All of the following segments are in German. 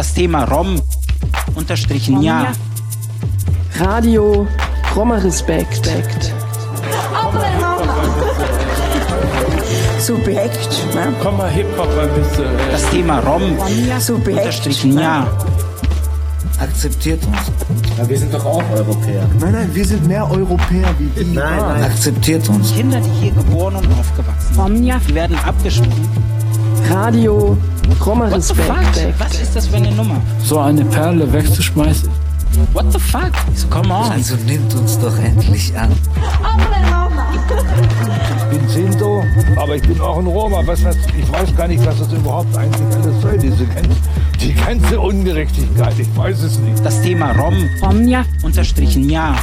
Das Thema Rom unterstrichen ja. Radio Roma Respekt. Subjekt, ne? Komm mal Hip-Hop ein bisschen. Das Thema Rom Subjekt, unterstrichen ja. Akzeptiert uns. Ja, wir sind doch auch Europäer. Nein, wir sind mehr Europäer wie die. Nein. Akzeptiert uns. Kinder, die hier geboren und aufgewachsen sind, die werden abgeschoben. Radio Roma What the Respekt. fuck? Was ist das für eine Nummer? So eine Perle wegzuschmeißen. What the fuck? So, come on. Also nimmt uns doch endlich an. Ich bin Sinto, aber ich bin auch ein Roma. Ich weiß gar nicht, was das überhaupt eigentlich alles soll, die ganze Ungerechtigkeit. Ich weiß es nicht. Das Thema Rom unterstrichen ja.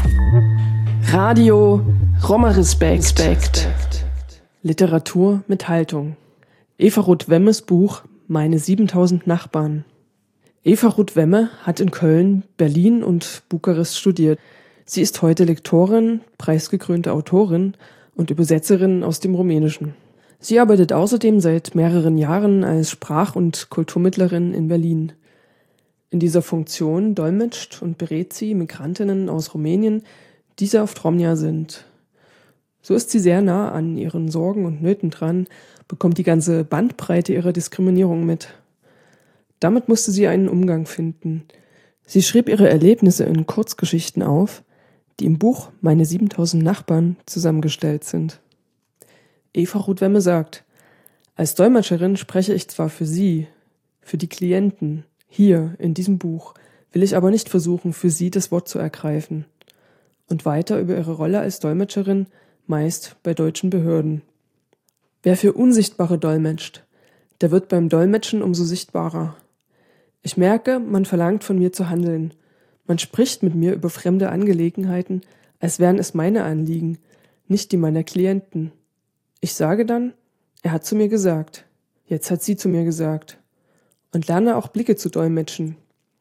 Radio Roma Respekt. Literatur mit Haltung. Eva Ruth-Wemmes Buch Meine 7000 Nachbarn. Eva Ruth-Wemme hat in Köln, Berlin und Bukarest studiert. Sie ist heute Lektorin, preisgekrönte Autorin und Übersetzerin aus dem Rumänischen. Sie arbeitet außerdem seit mehreren Jahren als Sprach- und Kulturmittlerin in Berlin. In dieser Funktion dolmetscht und berät sie Migrantinnen aus Rumänien, die sehr oft Romnia sind. So ist sie sehr nah an ihren Sorgen und Nöten dran, bekommt die ganze Bandbreite ihrer Diskriminierung mit. Damit musste sie einen Umgang finden. Sie schrieb ihre Erlebnisse in Kurzgeschichten auf, die im Buch Meine 7000 Nachbarn zusammengestellt sind. Eva Ruth-Wemme sagt, als Dolmetscherin spreche ich zwar für Sie, für die Klienten, hier in diesem Buch, will ich aber nicht versuchen, für Sie das Wort zu ergreifen. Und weiter über ihre Rolle als Dolmetscherin, meist bei deutschen Behörden. Wer für Unsichtbare dolmetscht, der wird beim Dolmetschen umso sichtbarer. Ich merke, man verlangt von mir zu handeln. Man spricht mit mir über fremde Angelegenheiten, als wären es meine Anliegen, nicht die meiner Klienten. Ich sage dann, er hat zu mir gesagt, jetzt hat sie zu mir gesagt. Und lerne auch Blicke zu dolmetschen.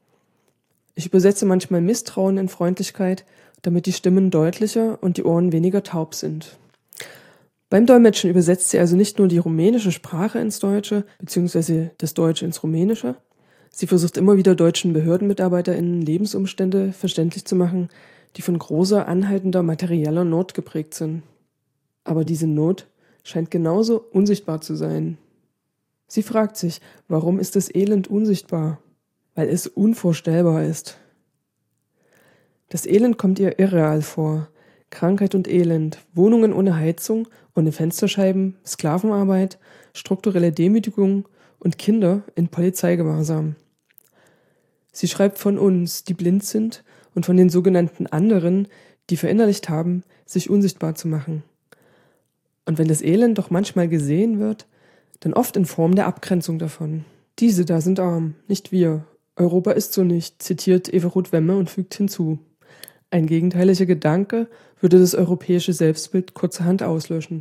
Ich übersetze manchmal Misstrauen in Freundlichkeit, damit die Stimmen deutlicher und die Ohren weniger taub sind. Beim Dolmetschen übersetzt sie also nicht nur die rumänische Sprache ins Deutsche, beziehungsweise das Deutsche ins Rumänische. Sie versucht immer wieder deutschen BehördenmitarbeiterInnen Lebensumstände verständlich zu machen, die von großer, anhaltender materieller Not geprägt sind. Aber diese Not scheint genauso unsichtbar zu sein. Sie fragt sich, warum ist das Elend unsichtbar? Weil es unvorstellbar ist. Das Elend kommt ihr irreal vor. Krankheit und Elend, Wohnungen ohne Heizung, ohne Fensterscheiben, Sklavenarbeit, strukturelle Demütigung und Kinder in Polizeigewahrsam. Sie schreibt von uns, die blind sind, und von den sogenannten anderen, die verinnerlicht haben, sich unsichtbar zu machen. Und wenn das Elend doch manchmal gesehen wird, dann oft in Form der Abgrenzung davon. Diese da sind arm, nicht wir. Europa ist so nicht, zitiert Eva Ruth-Wemme und fügt hinzu. Ein gegenteiliger Gedanke würde das europäische Selbstbild kurzerhand auslöschen.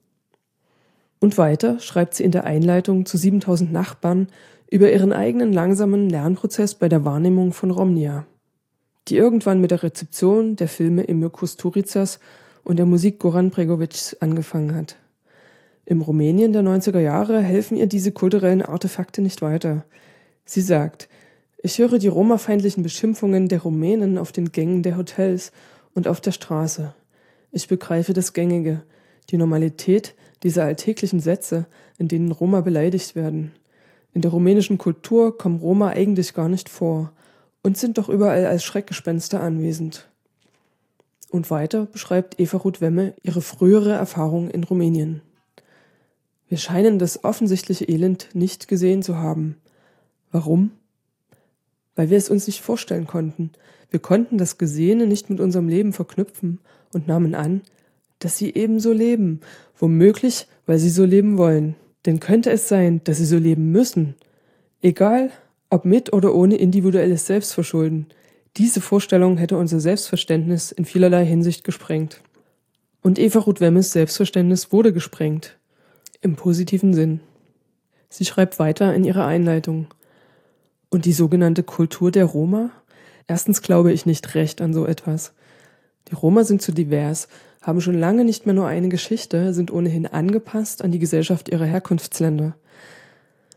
Und weiter schreibt sie in der Einleitung zu 7000 Nachbarn über ihren eigenen langsamen Lernprozess bei der Wahrnehmung von Romnia, die irgendwann mit der Rezeption der Filme Emir Kusturicas und der Musik Goran Bregovics angefangen hat. Im Rumänien der 90er Jahre helfen ihr diese kulturellen Artefakte nicht weiter. Sie sagt, ich höre die romafeindlichen Beschimpfungen der Rumänen auf den Gängen der Hotels und auf der Straße. Ich begreife das Gängige, die Normalität dieser alltäglichen Sätze, in denen Roma beleidigt werden. In der rumänischen Kultur kommen Roma eigentlich gar nicht vor und sind doch überall als Schreckgespenster anwesend. Und weiter beschreibt Eva Ruth-Wemme ihre frühere Erfahrung in Rumänien. Wir scheinen das offensichtliche Elend nicht gesehen zu haben. Warum? Weil wir es uns nicht vorstellen konnten. Wir konnten das Gesehene nicht mit unserem Leben verknüpfen und nahmen an, dass sie ebenso leben, womöglich, weil sie so leben wollen. Denn könnte es sein, dass sie so leben müssen? Egal, ob mit oder ohne individuelles Selbstverschulden. Diese Vorstellung hätte unser Selbstverständnis in vielerlei Hinsicht gesprengt. Und Eva Ruth-Wemmes Selbstverständnis wurde gesprengt. Im positiven Sinn. Sie schreibt weiter in ihrer Einleitung. Und die sogenannte Kultur der Roma? Erstens glaube ich nicht recht an so etwas. Die Roma sind zu divers, haben schon lange nicht mehr nur eine Geschichte, sind ohnehin angepasst an die Gesellschaft ihrer Herkunftsländer.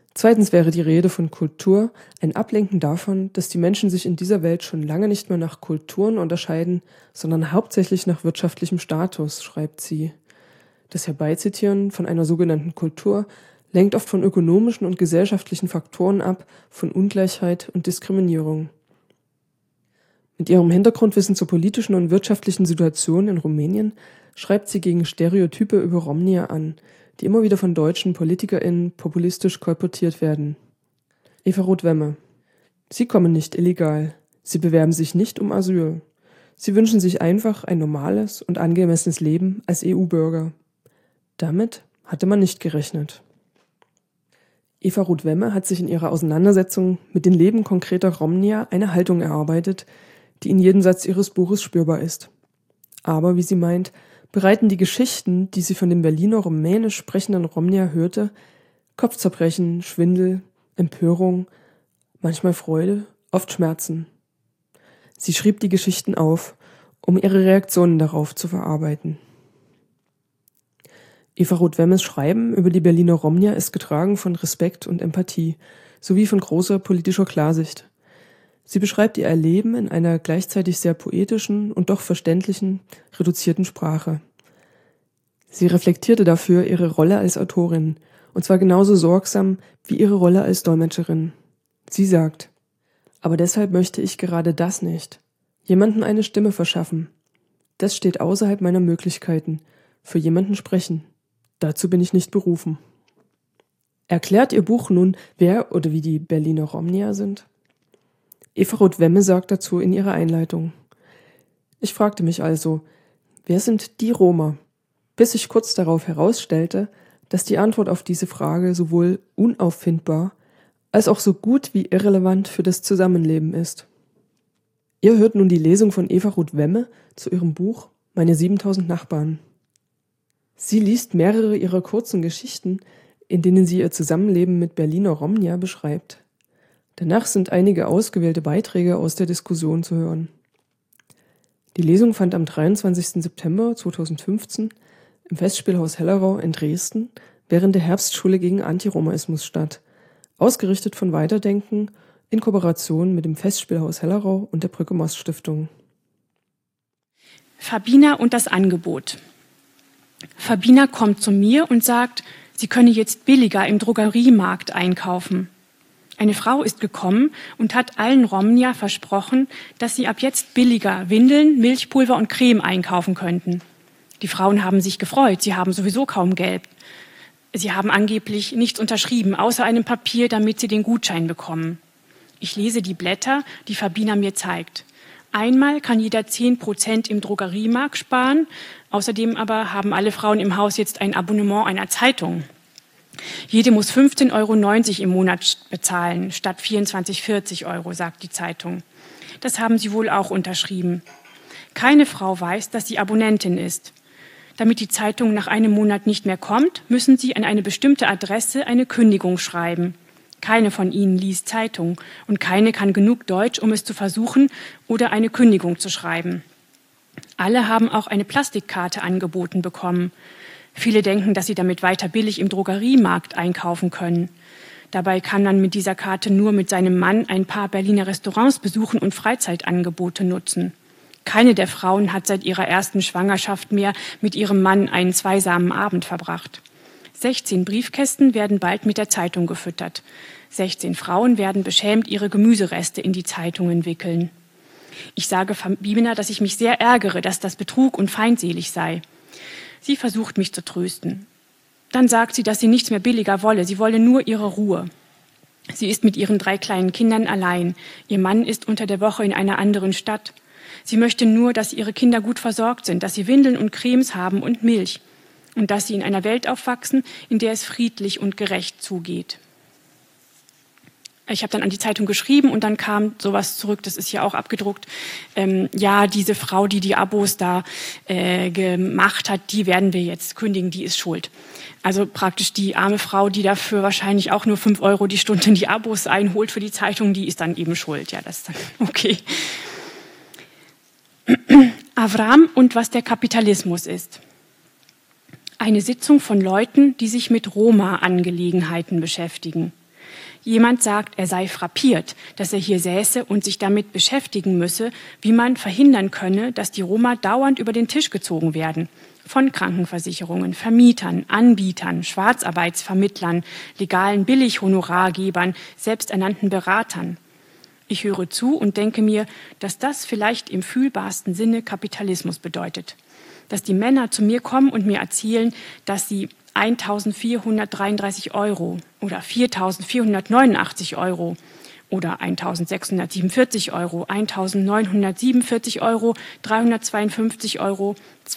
Zweitens wäre die Rede von Kultur ein Ablenken davon, dass die Menschen sich in dieser Welt schon lange nicht mehr nach Kulturen unterscheiden, sondern hauptsächlich nach wirtschaftlichem Status, schreibt sie. Das Herbeizitieren von einer sogenannten Kultur lenkt oft von ökonomischen und gesellschaftlichen Faktoren ab, von Ungleichheit und Diskriminierung. Mit ihrem Hintergrundwissen zur politischen und wirtschaftlichen Situation in Rumänien schreibt sie gegen Stereotype über Romnier an, die immer wieder von deutschen PolitikerInnen populistisch kolportiert werden. Eva Roth-Wemme: Sie kommen nicht illegal. Sie bewerben sich nicht um Asyl. Sie wünschen sich einfach ein normales und angemessenes Leben als EU-Bürger. Damit hatte man nicht gerechnet. Eva Roth-Wemme hat sich in ihrer Auseinandersetzung mit den Leben konkreter Romnier eine Haltung erarbeitet, die in jedem Satz ihres Buches spürbar ist. Aber, wie sie meint, bereiten die Geschichten, die sie von den Berliner rumänisch sprechenden Romnier hörte, Kopfzerbrechen, Schwindel, Empörung, manchmal Freude, oft Schmerzen. Sie schrieb die Geschichten auf, um ihre Reaktionen darauf zu verarbeiten. Eva Roth-Wemmes Schreiben über die Berliner Romnier ist getragen von Respekt und Empathie, sowie von großer politischer Klarsicht. Sie beschreibt ihr Erleben in einer gleichzeitig sehr poetischen und doch verständlichen, reduzierten Sprache. Sie reflektierte dafür ihre Rolle als Autorin, und zwar genauso sorgsam wie ihre Rolle als Dolmetscherin. Sie sagt: Aber deshalb möchte ich gerade das nicht. Jemandem eine Stimme verschaffen. Das steht außerhalb meiner Möglichkeiten. Für jemanden sprechen. Dazu bin ich nicht berufen. Erklärt ihr Buch nun, wer oder wie die Berliner Romnier sind? Eva Roth-Wemme sagt dazu in ihrer Einleitung: Ich fragte mich also, wer sind die Roma? Bis sich kurz darauf herausstellte, dass die Antwort auf diese Frage sowohl unauffindbar als auch so gut wie irrelevant für das Zusammenleben ist. Ihr hört nun die Lesung von Eva Roth-Wemme zu ihrem Buch Meine 7000 Nachbarn. Sie liest mehrere ihrer kurzen Geschichten, in denen sie ihr Zusammenleben mit Berliner Romnier beschreibt. Danach sind einige ausgewählte Beiträge aus der Diskussion zu hören. Die Lesung fand am 23. September 2015 im Festspielhaus Hellerau in Dresden während der Herbstschule gegen Antiromaismus statt, ausgerichtet von Weiterdenken in Kooperation mit dem Festspielhaus Hellerau und der Brücke-Most-Stiftung. Fabina und das Angebot. Fabina kommt zu mir und sagt, sie könne jetzt billiger im Drogeriemarkt einkaufen. Eine Frau ist gekommen und hat allen Romnier versprochen, dass sie ab jetzt billiger Windeln, Milchpulver und Creme einkaufen könnten. Die Frauen haben sich gefreut, sie haben sowieso kaum Geld. Sie haben angeblich nichts unterschrieben, außer einem Papier, damit sie den Gutschein bekommen. Ich lese die Blätter, die Fabina mir zeigt. Einmal kann jeder 10% im Drogeriemarkt sparen. Außerdem aber haben alle Frauen im Haus jetzt ein Abonnement einer Zeitung. Jede muss 15,90 € im Monat bezahlen, statt 24,40 €, sagt die Zeitung. Das haben sie wohl auch unterschrieben. Keine Frau weiß, dass sie Abonnentin ist. Damit die Zeitung nach einem Monat nicht mehr kommt, müssen sie an eine bestimmte Adresse eine Kündigung schreiben. Keine von ihnen liest Zeitung und keine kann genug Deutsch, um es zu versuchen oder eine Kündigung zu schreiben. Alle haben auch eine Plastikkarte angeboten bekommen. Viele denken, dass sie damit weiter billig im Drogeriemarkt einkaufen können. Dabei kann man mit dieser Karte nur mit seinem Mann ein paar Berliner Restaurants besuchen und Freizeitangebote nutzen. Keine der Frauen hat seit ihrer ersten Schwangerschaft mehr mit ihrem Mann einen zweisamen Abend verbracht. 16 Briefkästen werden bald mit der Zeitung gefüttert. 16 Frauen werden beschämt ihre Gemüsereste in die Zeitungen wickeln. Ich sage Fabina, dass ich mich sehr ärgere, dass das Betrug und feindselig sei. Sie versucht, mich zu trösten. Dann sagt sie, dass sie nichts mehr billiger wolle. Sie wolle nur ihre Ruhe. Sie ist mit ihren 3 kleinen Kindern allein. Ihr Mann ist unter der Woche in einer anderen Stadt. Sie möchte nur, dass ihre Kinder gut versorgt sind, dass sie Windeln und Cremes haben und Milch. Und dass sie in einer Welt aufwachsen, in der es friedlich und gerecht zugeht. Ich habe dann an die Zeitung geschrieben und dann kam sowas zurück, das ist hier auch abgedruckt. Ja, diese Frau, die die Abos da gemacht hat, die werden wir jetzt kündigen, die ist schuld. Also praktisch die arme Frau, die dafür wahrscheinlich auch nur 5 € die Stunde die Abos einholt für die Zeitung, die ist dann eben schuld. Ja, das ist dann okay. Avram und was der Kapitalismus ist. Eine Sitzung von Leuten, die sich mit Roma-Angelegenheiten beschäftigen. Jemand sagt, er sei frappiert, dass er hier säße und sich damit beschäftigen müsse, wie man verhindern könne, dass die Roma dauernd über den Tisch gezogen werden. Von Krankenversicherungen, Vermietern, Anbietern, Schwarzarbeitsvermittlern, legalen Billighonorargebern, selbsternannten Beratern. Ich höre zu und denke mir, dass das vielleicht im fühlbarsten Sinne Kapitalismus bedeutet. Dass die Männer zu mir kommen und mir erzählen, dass sie 1.433 € oder 4.489 € oder 1.647 €, 1.947 €, 352 €,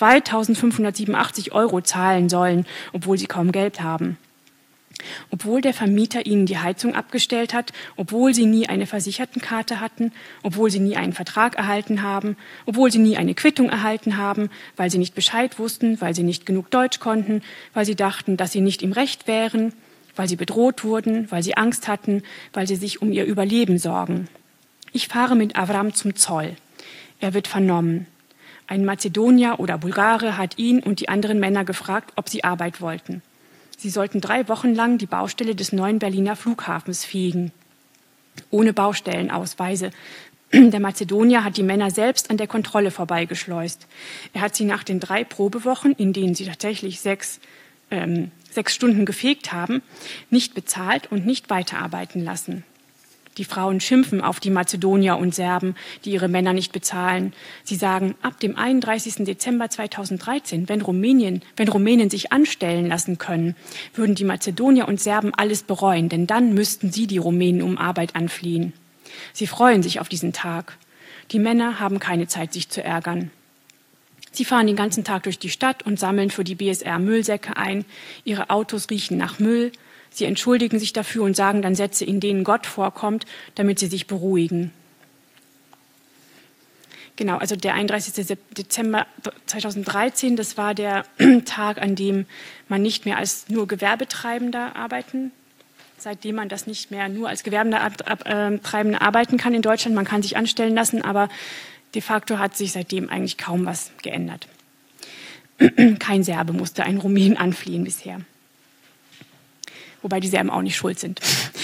2.587 € zahlen sollen, obwohl sie kaum Geld haben. Obwohl der Vermieter ihnen die Heizung abgestellt hat, obwohl sie nie eine Versichertenkarte hatten, obwohl sie nie einen Vertrag erhalten haben, obwohl sie nie eine Quittung erhalten haben, weil sie nicht Bescheid wussten, weil sie nicht genug Deutsch konnten, weil sie dachten, dass sie nicht im Recht wären, weil sie bedroht wurden, weil sie Angst hatten, weil sie sich um ihr Überleben sorgen. Ich fahre mit Avram zum Zoll. Er wird vernommen. Ein Mazedonier oder Bulgare hat ihn und die anderen Männer gefragt, ob sie Arbeit wollten. Sie sollten 3 Wochen lang die Baustelle des neuen Berliner Flughafens fegen. Ohne Baustellenausweise. Der Mazedonier hat die Männer selbst an der Kontrolle vorbeigeschleust. Er hat sie nach den 3 Probewochen, in denen sie tatsächlich 6 Stunden gefegt haben, nicht bezahlt und nicht weiterarbeiten lassen. Die Frauen schimpfen auf die Mazedonier und Serben, die ihre Männer nicht bezahlen. Sie sagen, ab dem 31. Dezember 2013, wenn Rumänen sich anstellen lassen können, würden die Mazedonier und Serben alles bereuen, denn dann müssten sie die Rumänen um Arbeit anflehen. Sie freuen sich auf diesen Tag. Die Männer haben keine Zeit, sich zu ärgern. Sie fahren den ganzen Tag durch die Stadt und sammeln für die BSR Müllsäcke ein. Ihre Autos riechen nach Müll. Sie entschuldigen sich dafür und sagen dann Sätze, in denen Gott vorkommt, damit sie sich beruhigen. Genau, also der 31. Dezember 2013, das war der Tag, an dem man nicht mehr als nur Gewerbetreibender arbeiten, seitdem man das nicht mehr nur als Gewerbetreibender arbeiten kann in Deutschland. Man kann sich anstellen lassen, aber de facto hat sich seitdem eigentlich kaum was geändert. Kein Serbe musste einen Rumänen anfliehen bisher. Wobei die Serben auch nicht schuld sind.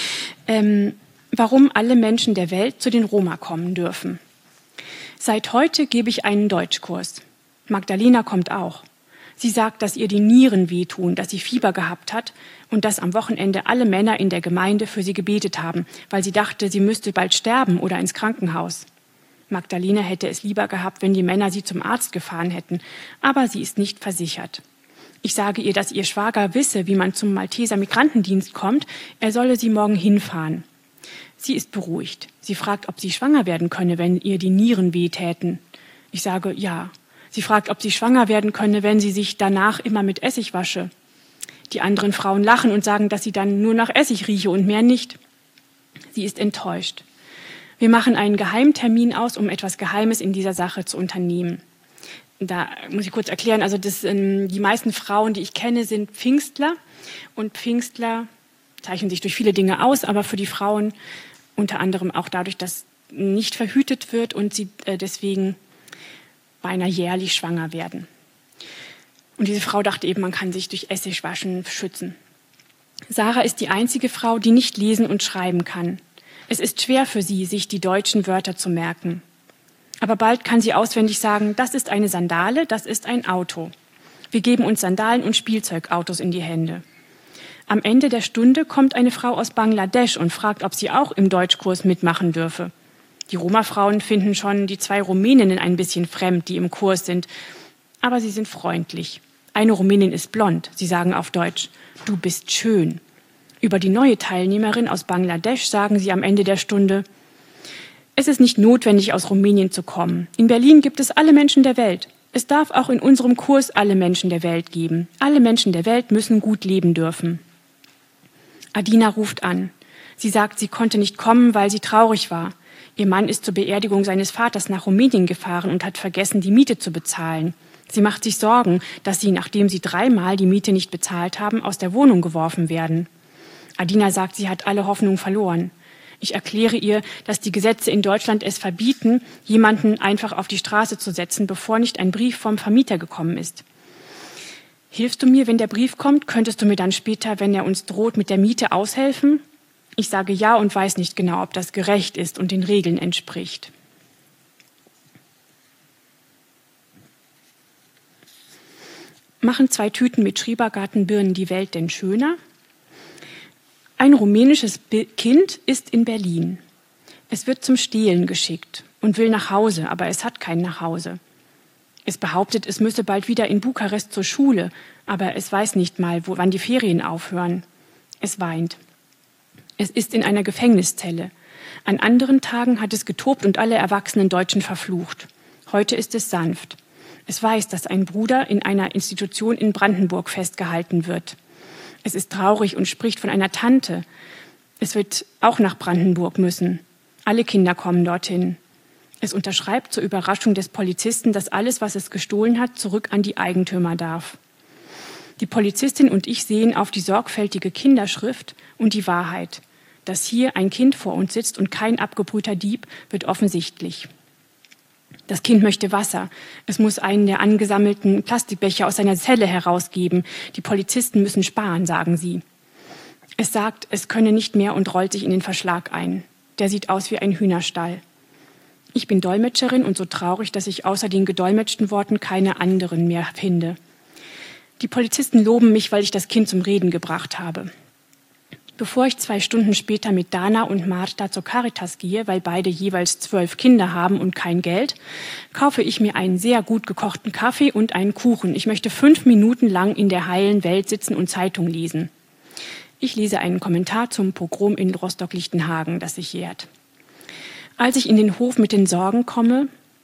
Warum alle Menschen der Welt zu den Roma kommen dürfen. Seit heute gebe ich einen Deutschkurs. Magdalena kommt auch. Sie sagt, dass ihr die Nieren wehtun, dass sie Fieber gehabt hat und dass am Wochenende alle Männer in der Gemeinde für sie gebetet haben, weil sie dachte, sie müsste bald sterben oder ins Krankenhaus. Magdalena hätte es lieber gehabt, wenn die Männer sie zum Arzt gefahren hätten, aber sie ist nicht versichert. Ich sage ihr, dass ihr Schwager wisse, wie man zum Malteser Migrantendienst kommt. Er solle sie morgen hinfahren. Sie ist beruhigt. Sie fragt, ob sie schwanger werden könne, wenn ihr die Nieren wehtäten. Ich sage, ja. Sie fragt, ob sie schwanger werden könne, wenn sie sich danach immer mit Essig wasche. Die anderen Frauen lachen und sagen, dass sie dann nur nach Essig rieche und mehr nicht. Sie ist enttäuscht. Wir machen einen Geheimtermin aus, um etwas Geheimes in dieser Sache zu unternehmen. Da muss ich kurz erklären, also die meisten Frauen, die ich kenne, sind Pfingstler. Und Pfingstler zeichnen sich durch viele Dinge aus, aber für die Frauen unter anderem auch dadurch, dass nicht verhütet wird und sie deswegen beinahe jährlich schwanger werden. Und diese Frau dachte eben, man kann sich durch Essigwaschen schützen. Sarah ist die einzige Frau, die nicht lesen und schreiben kann. Es ist schwer für sie, sich die deutschen Wörter zu merken. Aber bald kann sie auswendig sagen, das ist eine Sandale, das ist ein Auto. Wir geben uns Sandalen und Spielzeugautos in die Hände. Am Ende der Stunde kommt eine Frau aus Bangladesch und fragt, ob sie auch im Deutschkurs mitmachen dürfe. Die Roma-Frauen finden schon die 2 Rumäninnen ein bisschen fremd, die im Kurs sind. Aber sie sind freundlich. Eine Rumänin ist blond. Sie sagen auf Deutsch, du bist schön. Über die neue Teilnehmerin aus Bangladesch sagen sie am Ende der Stunde, es ist nicht notwendig, aus Rumänien zu kommen. In Berlin gibt es alle Menschen der Welt. Es darf auch in unserem Kurs alle Menschen der Welt geben. Alle Menschen der Welt müssen gut leben dürfen. Adina ruft an. Sie sagt, sie konnte nicht kommen, weil sie traurig war. Ihr Mann ist zur Beerdigung seines Vaters nach Rumänien gefahren und hat vergessen, die Miete zu bezahlen. Sie macht sich Sorgen, dass sie, nachdem sie 3-mal die Miete nicht bezahlt haben, aus der Wohnung geworfen werden. Adina sagt, sie hat alle Hoffnung verloren. Ich erkläre ihr, dass die Gesetze in Deutschland es verbieten, jemanden einfach auf die Straße zu setzen, bevor nicht ein Brief vom Vermieter gekommen ist. Hilfst du mir, wenn der Brief kommt? Könntest du mir dann später, wenn er uns droht, mit der Miete aushelfen? Ich sage ja und weiß nicht genau, ob das gerecht ist und den Regeln entspricht. Machen 2 Tüten mit Schrebergartenbirnen die Welt denn schöner? Ein rumänisches Kind ist in Berlin. Es wird zum Stehlen geschickt und will nach Hause, aber es hat kein Nachhause. Es behauptet, es müsse bald wieder in Bukarest zur Schule, aber es weiß nicht mal, wann die Ferien aufhören. Es weint. Es ist in einer Gefängniszelle. An anderen Tagen hat es getobt und alle erwachsenen Deutschen verflucht. Heute ist es sanft. Es weiß, dass ein Bruder in einer Institution in Brandenburg festgehalten wird. Es ist traurig und spricht von einer Tante. Es wird auch nach Brandenburg müssen. Alle Kinder kommen dorthin. Es unterschreibt zur Überraschung des Polizisten, dass alles, was es gestohlen hat, zurück an die Eigentümer darf. Die Polizistin und ich sehen auf die sorgfältige Kinderschrift und die Wahrheit. Dass hier ein Kind vor uns sitzt und kein abgebrühter Dieb, wird offensichtlich. Das Kind möchte Wasser. Es muss einen der angesammelten Plastikbecher aus seiner Zelle herausgeben. Die Polizisten müssen sparen, sagen sie. Es sagt, es könne nicht mehr und rollt sich in den Verschlag ein. Der sieht aus wie ein Hühnerstall. Ich bin Dolmetscherin und so traurig, dass ich außer den gedolmetschten Worten keine anderen mehr finde. Die Polizisten loben mich, weil ich das Kind zum Reden gebracht habe. Bevor ich 2 Stunden später mit Dana und Marta zur Caritas gehe, weil beide jeweils 12 Kinder haben und kein Geld, kaufe ich mir einen sehr gut gekochten Kaffee und einen Kuchen. Ich möchte 5 Minuten lang in der heilen Welt sitzen und Zeitung lesen. Ich lese einen Kommentar zum Pogrom in Rostock-Lichtenhagen, das sich jährt. Als ich in den Hof mit den Sorgen komme,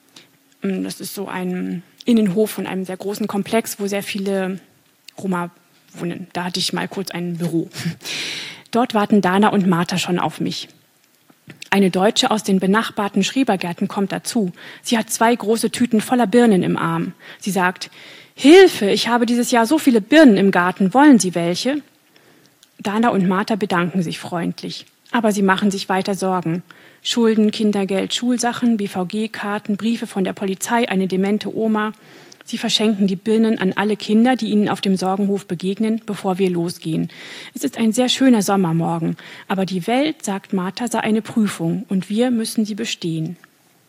das ist so ein Innenhof von einem sehr großen Komplex, wo sehr viele Roma wohnen. Da hatte ich mal kurz ein Büro. Dort warten Dana und Marta schon auf mich. Eine Deutsche aus den benachbarten Schrebergärten kommt dazu. Sie hat 2 große Tüten voller Birnen im Arm. Sie sagt, Hilfe, ich habe dieses Jahr so viele Birnen im Garten, wollen Sie welche? Dana und Marta bedanken sich freundlich, aber sie machen sich weiter Sorgen. Schulden, Kindergeld, Schulsachen, BVG-Karten, Briefe von der Polizei, eine demente Oma. Sie verschenken die Birnen an alle Kinder, die ihnen auf dem Sorgenhof begegnen, bevor wir losgehen. Es ist ein sehr schöner Sommermorgen, aber die Welt, sagt Marta, sei eine Prüfung und wir müssen sie bestehen.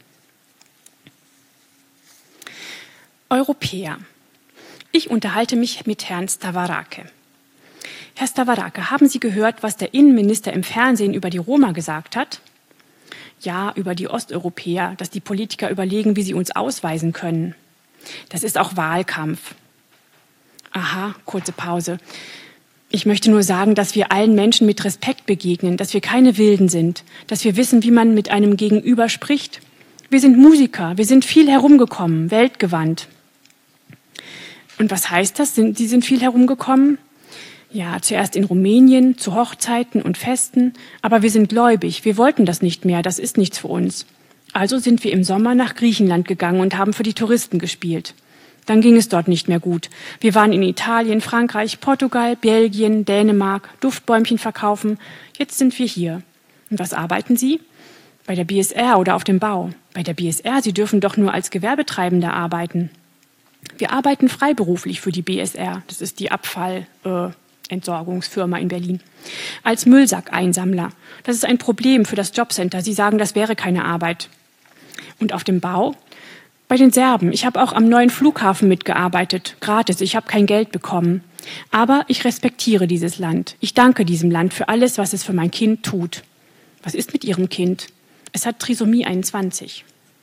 Europäer. Ich unterhalte mich mit Herrn Stavarake. Herr Stavarake, haben Sie gehört, was der Innenminister im Fernsehen über die Roma gesagt hat? Ja, über die Osteuropäer, dass die Politiker überlegen, wie sie uns ausweisen können. Das ist auch Wahlkampf. Aha, kurze Pause. Ich möchte nur sagen, dass wir allen Menschen mit Respekt begegnen, dass wir keine Wilden sind, dass wir wissen, wie man mit einem Gegenüber spricht. Wir sind Musiker, wir sind viel herumgekommen, weltgewandt. Und was heißt das? Sie sind viel herumgekommen? Ja, zuerst in Rumänien, zu Hochzeiten und Festen, aber wir sind gläubig, wir wollten das nicht mehr, das ist nichts für uns. Also sind wir im Sommer nach Griechenland gegangen und haben für die Touristen gespielt. Dann ging es dort nicht mehr gut. Wir waren in Italien, Frankreich, Portugal, Belgien, Dänemark, Duftbäumchen verkaufen. Jetzt sind wir hier. Und was arbeiten Sie? Bei der BSR oder auf dem Bau. Bei der BSR, Sie dürfen doch nur als Gewerbetreibender arbeiten. Wir arbeiten freiberuflich für die BSR. Das ist die Abfallentsorgungsfirma in Berlin. Als Müllsackeinsammler. Das ist ein Problem für das Jobcenter. Sie sagen, das wäre keine Arbeit. Und auf dem Bau? Bei den Serben. Ich habe auch am neuen Flughafen mitgearbeitet. Gratis. Ich habe kein Geld bekommen. Aber ich respektiere dieses Land. Ich danke diesem Land für alles, was es für mein Kind tut. Was ist mit Ihrem Kind? Es hat Trisomie 21.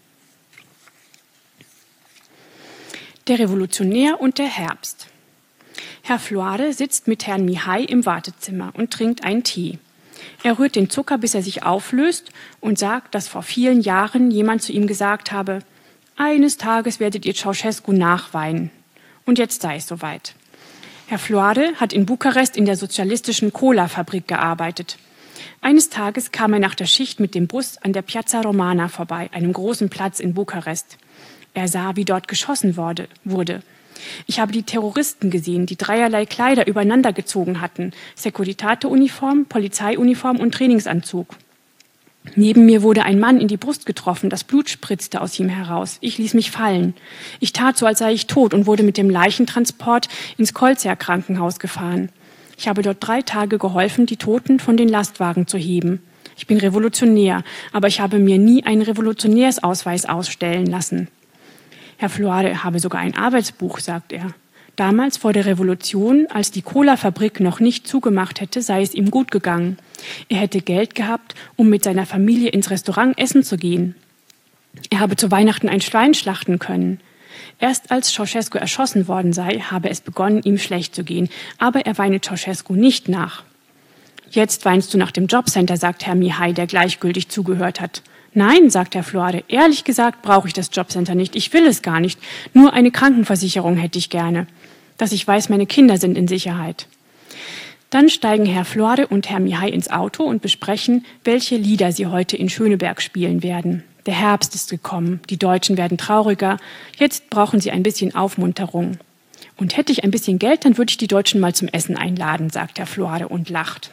Der Revolutionär und der Herbst. Herr Floare sitzt mit Herrn Mihai im Wartezimmer und trinkt einen Tee. Er rührt den Zucker, bis er sich auflöst und sagt, dass vor vielen Jahren jemand zu ihm gesagt habe, eines Tages werdet ihr Ceausescu nachweinen. Und jetzt sei es soweit. Herr Floare hat in Bukarest in der sozialistischen Cola-Fabrik gearbeitet. Eines Tages kam er nach der Schicht mit dem Bus an der Piazza Romana vorbei, einem großen Platz in Bukarest. Er sah, wie dort geschossen wurde. Ich habe die Terroristen gesehen, die dreierlei Kleider übereinander gezogen hatten. Securitate-Uniform, Polizeiuniform und Trainingsanzug. Neben mir wurde ein Mann in die Brust getroffen, das Blut spritzte aus ihm heraus. Ich ließ mich fallen. Ich tat so, als sei ich tot und wurde mit dem Leichentransport ins Kolzer-Krankenhaus gefahren. Ich habe dort 3 Tage geholfen, die Toten von den Lastwagen zu heben. Ich bin Revolutionär, aber ich habe mir nie einen Revolutionärsausweis ausstellen lassen. Herr Floire habe sogar ein Arbeitsbuch, sagt er. Damals vor der Revolution, als die Cola-Fabrik noch nicht zugemacht hätte, sei es ihm gut gegangen. Er hätte Geld gehabt, um mit seiner Familie ins Restaurant essen zu gehen. Er habe zu Weihnachten ein Schwein schlachten können. Erst als Ceausescu erschossen worden sei, habe es begonnen, ihm schlecht zu gehen. Aber er weine Ceausescu nicht nach. Jetzt weinst du nach dem Jobcenter, sagt Herr Mihai, der gleichgültig zugehört hat. Nein, sagt Herr Floire, ehrlich gesagt brauche ich das Jobcenter nicht. Ich will es gar nicht. Nur eine Krankenversicherung hätte ich gerne. Dass ich weiß, meine Kinder sind in Sicherheit. Dann steigen Herr Floire und Herr Mihai ins Auto und besprechen, welche Lieder sie heute in Schöneberg spielen werden. Der Herbst ist gekommen, die Deutschen werden trauriger, jetzt brauchen sie ein bisschen Aufmunterung. Und hätte ich ein bisschen Geld, dann würde ich die Deutschen mal zum Essen einladen, sagt Herr Floire und lacht.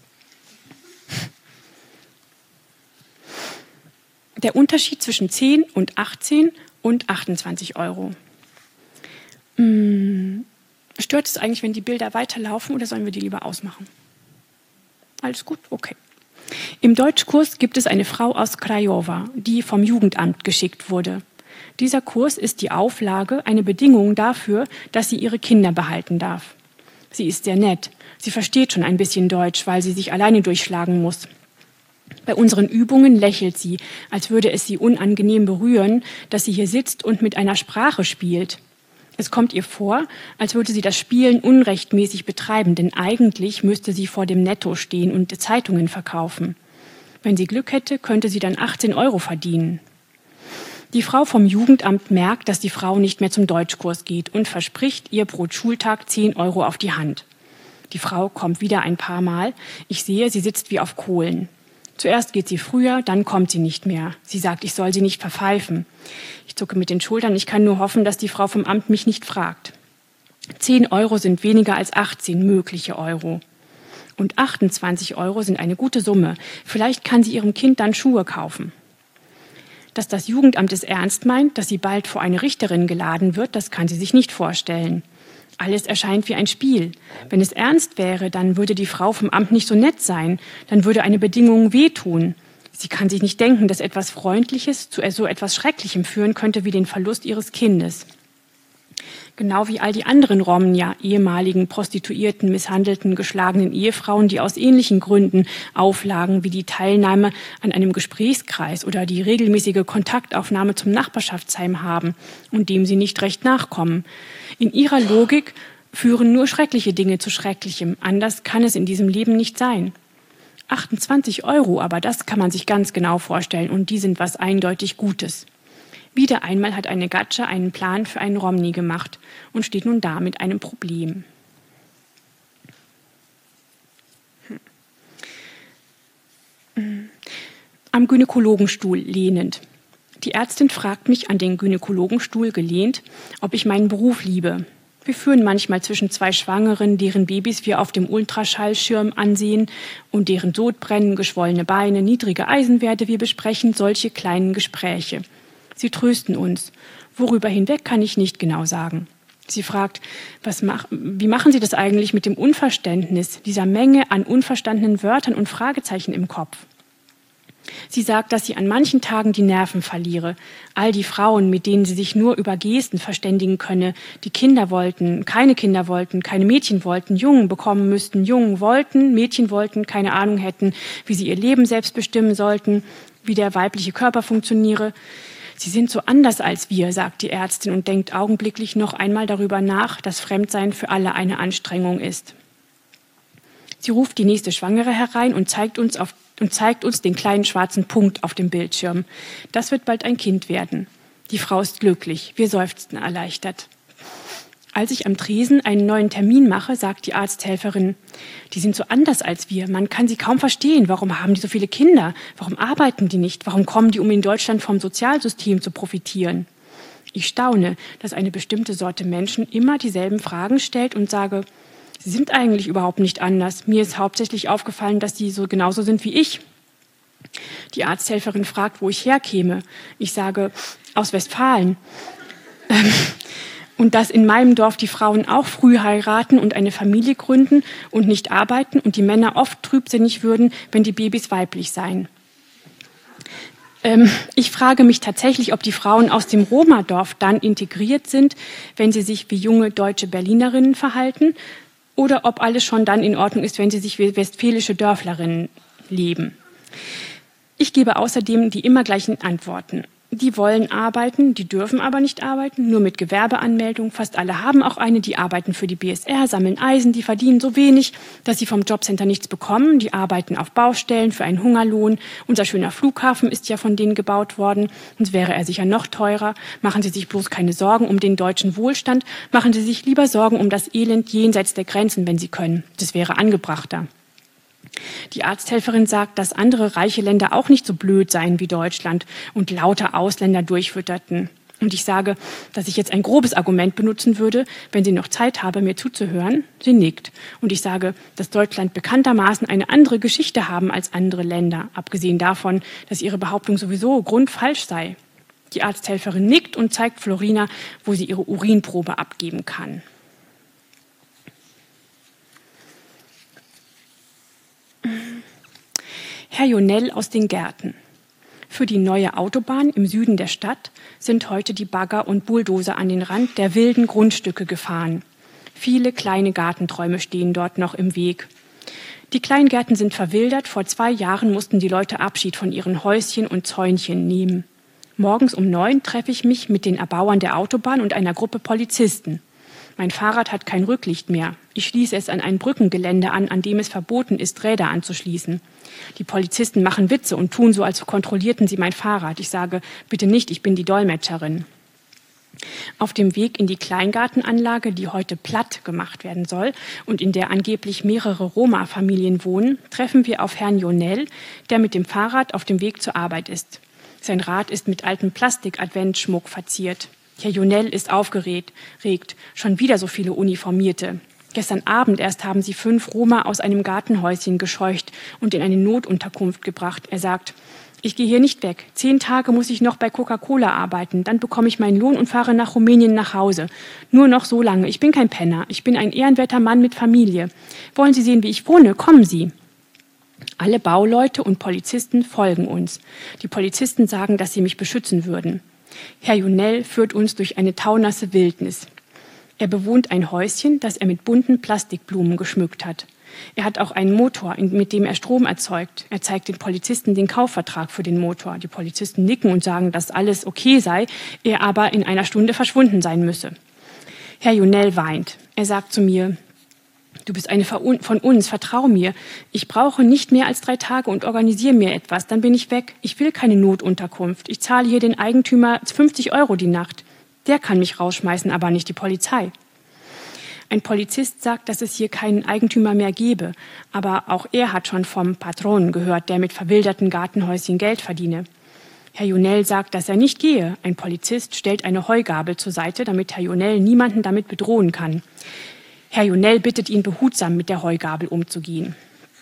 Der Unterschied zwischen 10 und 18 und 28 Euro. Stört es eigentlich, wenn die Bilder weiterlaufen oder sollen wir die lieber ausmachen? Alles gut? Okay. Im Deutschkurs gibt es eine Frau aus Craiova, die vom Jugendamt geschickt wurde. Dieser Kurs ist die Auflage, eine Bedingung dafür, dass sie ihre Kinder behalten darf. Sie ist sehr nett. Sie versteht schon ein bisschen Deutsch, weil sie sich alleine durchschlagen muss. Bei unseren Übungen lächelt sie, als würde es sie unangenehm berühren, dass sie hier sitzt und mit einer Sprache spielt. Es kommt ihr vor, als würde sie das Spielen unrechtmäßig betreiben, denn eigentlich müsste sie vor dem Netto stehen und Zeitungen verkaufen. Wenn sie Glück hätte, könnte sie dann 18 Euro verdienen. Die Frau vom Jugendamt merkt, dass die Frau nicht mehr zum Deutschkurs geht und verspricht ihr pro Schultag 10 Euro auf die Hand. Die Frau kommt wieder ein paar Mal. Ich sehe, sie sitzt wie auf Kohlen. Zuerst geht sie früher, dann kommt sie nicht mehr. Sie sagt, ich soll sie nicht verpfeifen. Ich zucke mit den Schultern, ich kann nur hoffen, dass die Frau vom Amt mich nicht fragt. 10 Euro sind weniger als 18 mögliche Euro. Und 28 Euro sind eine gute Summe. Vielleicht kann sie ihrem Kind dann Schuhe kaufen. Dass das Jugendamt es ernst meint, dass sie bald vor eine Richterin geladen wird, das kann sie sich nicht vorstellen. Alles erscheint wie ein Spiel. Wenn es ernst wäre, dann würde die Frau vom Amt nicht so nett sein. Dann würde eine Bedingung wehtun. Sie kann sich nicht denken, dass etwas Freundliches zu so etwas Schrecklichem führen könnte wie den Verlust ihres Kindes. Genau wie all die anderen Romnia, ehemaligen Prostituierten, misshandelten, geschlagenen Ehefrauen, die aus ähnlichen Gründen Auflagen wie die Teilnahme an einem Gesprächskreis oder die regelmäßige Kontaktaufnahme zum Nachbarschaftsheim haben und dem sie nicht recht nachkommen. In ihrer Logik führen nur schreckliche Dinge zu Schrecklichem. Anders kann es in diesem Leben nicht sein. 28 Euro, aber das kann man sich ganz genau vorstellen und die sind was eindeutig Gutes. Wieder einmal hat eine Gatscha einen Plan für einen Romni gemacht und steht nun da mit einem Problem. Am Gynäkologenstuhl lehnend. Die Ärztin fragt mich an den Gynäkologenstuhl gelehnt, ob ich meinen Beruf liebe. Wir führen manchmal zwischen 2 Schwangeren, deren Babys wir auf dem Ultraschallschirm ansehen und deren Sodbrennen, geschwollene Beine, niedrige Eisenwerte. Wir besprechen solche kleinen Gespräche. Sie trösten uns. Worüber hinweg kann ich nicht genau sagen. Sie fragt, wie machen Sie das eigentlich mit dem Unverständnis, dieser Menge an unverstandenen Wörtern und Fragezeichen im Kopf? Sie sagt, dass sie an manchen Tagen die Nerven verliere. All die Frauen, mit denen sie sich nur über Gesten verständigen könne, die Kinder wollten, keine Mädchen wollten, Jungen bekommen müssten, Jungen wollten, Mädchen wollten, keine Ahnung hätten, wie sie ihr Leben selbst bestimmen sollten, wie der weibliche Körper funktioniere. Sie sind so anders als wir, sagt die Ärztin und denkt augenblicklich noch einmal darüber nach, dass Fremdsein für alle eine Anstrengung ist. Sie ruft die nächste Schwangere herein und zeigt uns den kleinen schwarzen Punkt auf dem Bildschirm. Das wird bald ein Kind werden. Die Frau ist glücklich. Wir seufzen erleichtert. Als ich am Tresen einen neuen Termin mache, sagt die Arzthelferin, die sind so anders als wir. Man kann sie kaum verstehen. Warum haben die so viele Kinder? Warum arbeiten die nicht? Warum kommen die, um in Deutschland vom Sozialsystem zu profitieren? Ich staune, dass eine bestimmte Sorte Menschen immer dieselben Fragen stellt und sage, sie sind eigentlich überhaupt nicht anders. Mir ist hauptsächlich aufgefallen, dass sie so genauso sind wie ich. Die Arzthelferin fragt, wo ich herkäme. Ich sage, aus Westfalen. Und dass in meinem Dorf die Frauen auch früh heiraten und eine Familie gründen und nicht arbeiten und die Männer oft trübsinnig würden, wenn die Babys weiblich seien. Ich frage mich tatsächlich, ob die Frauen aus dem Roma-Dorf dann integriert sind, wenn sie sich wie junge deutsche Berlinerinnen verhalten, oder ob alles schon dann in Ordnung ist, wenn sie sich wie westfälische Dörflerinnen leben. Ich gebe außerdem die immer gleichen Antworten. Die wollen arbeiten, die dürfen aber nicht arbeiten, nur mit Gewerbeanmeldung. Fast alle haben auch eine, die arbeiten für die BSR, sammeln Eisen, die verdienen so wenig, dass sie vom Jobcenter nichts bekommen. Die arbeiten auf Baustellen für einen Hungerlohn. Unser schöner Flughafen ist ja von denen gebaut worden, sonst wäre er sicher noch teurer. Machen Sie sich bloß keine Sorgen um den deutschen Wohlstand, machen Sie sich lieber Sorgen um das Elend jenseits der Grenzen, wenn Sie können. Das wäre angebrachter. Die Arzthelferin sagt, dass andere reiche Länder auch nicht so blöd seien wie Deutschland und lauter Ausländer durchfütterten. Und ich sage, dass ich jetzt ein grobes Argument benutzen würde, wenn sie noch Zeit habe, mir zuzuhören. Sie nickt. Und ich sage, dass Deutschland bekanntermaßen eine andere Geschichte haben als andere Länder, abgesehen davon, dass ihre Behauptung sowieso grundfalsch sei. Die Arzthelferin nickt und zeigt Florina, wo sie ihre Urinprobe abgeben kann. Herr Jonell aus den Gärten. Für die neue Autobahn im Süden der Stadt sind heute die Bagger und Bulldozer an den Rand der wilden Grundstücke gefahren. Viele kleine Gartenträume stehen dort noch im Weg. Die Kleingärten sind verwildert. Vor 2 Jahren mussten die Leute Abschied von ihren Häuschen und Zäunchen nehmen. Morgens um 9 treffe ich mich mit den Erbauern der Autobahn und einer Gruppe Polizisten. Mein Fahrrad hat kein Rücklicht mehr. Ich schließe es an ein Brückengelände an dem es verboten ist, Räder anzuschließen. Die Polizisten machen Witze und tun so, als kontrollierten sie mein Fahrrad. Ich sage, bitte nicht, ich bin die Dolmetscherin. Auf dem Weg in die Kleingartenanlage, die heute platt gemacht werden soll und in der angeblich mehrere Roma-Familien wohnen, treffen wir auf Herrn Jonell, der mit dem Fahrrad auf dem Weg zur Arbeit ist. Sein Rad ist mit altem Plastik-Adventsschmuck verziert. Herr Jonell ist aufgeregt, schon wieder so viele Uniformierte. Gestern Abend erst haben sie 5 Roma aus einem Gartenhäuschen gescheucht und in eine Notunterkunft gebracht. Er sagt, ich gehe hier nicht weg. 10 Tage muss ich noch bei Coca-Cola arbeiten. Dann bekomme ich meinen Lohn und fahre nach Rumänien nach Hause. Nur noch so lange. Ich bin kein Penner. Ich bin ein ehrenwerter Mann mit Familie. Wollen Sie sehen, wie ich wohne? Kommen Sie. Alle Bauleute und Polizisten folgen uns. Die Polizisten sagen, dass sie mich beschützen würden. Herr Jonell führt uns durch eine taunasse Wildnis. Er bewohnt ein Häuschen, das er mit bunten Plastikblumen geschmückt hat. Er hat auch einen Motor, mit dem er Strom erzeugt. Er zeigt den Polizisten den Kaufvertrag für den Motor. Die Polizisten nicken und sagen, dass alles okay sei, er aber in einer Stunde verschwunden sein müsse. Herr Jonell weint. Er sagt zu mir, du bist eine von uns, vertrau mir. Ich brauche nicht mehr als 3 Tage und organisiere mir etwas, dann bin ich weg. Ich will keine Notunterkunft. Ich zahle hier den Eigentümer 50 € die Nacht. Der kann mich rausschmeißen, aber nicht die Polizei. Ein Polizist sagt, dass es hier keinen Eigentümer mehr gebe, aber auch er hat schon vom Patron gehört, der mit verwilderten Gartenhäuschen Geld verdiene. Herr Jonell sagt, dass er nicht gehe. Ein Polizist stellt eine Heugabel zur Seite, damit Herr Jonell niemanden damit bedrohen kann. Herr Jonell bittet ihn, behutsam mit der Heugabel umzugehen.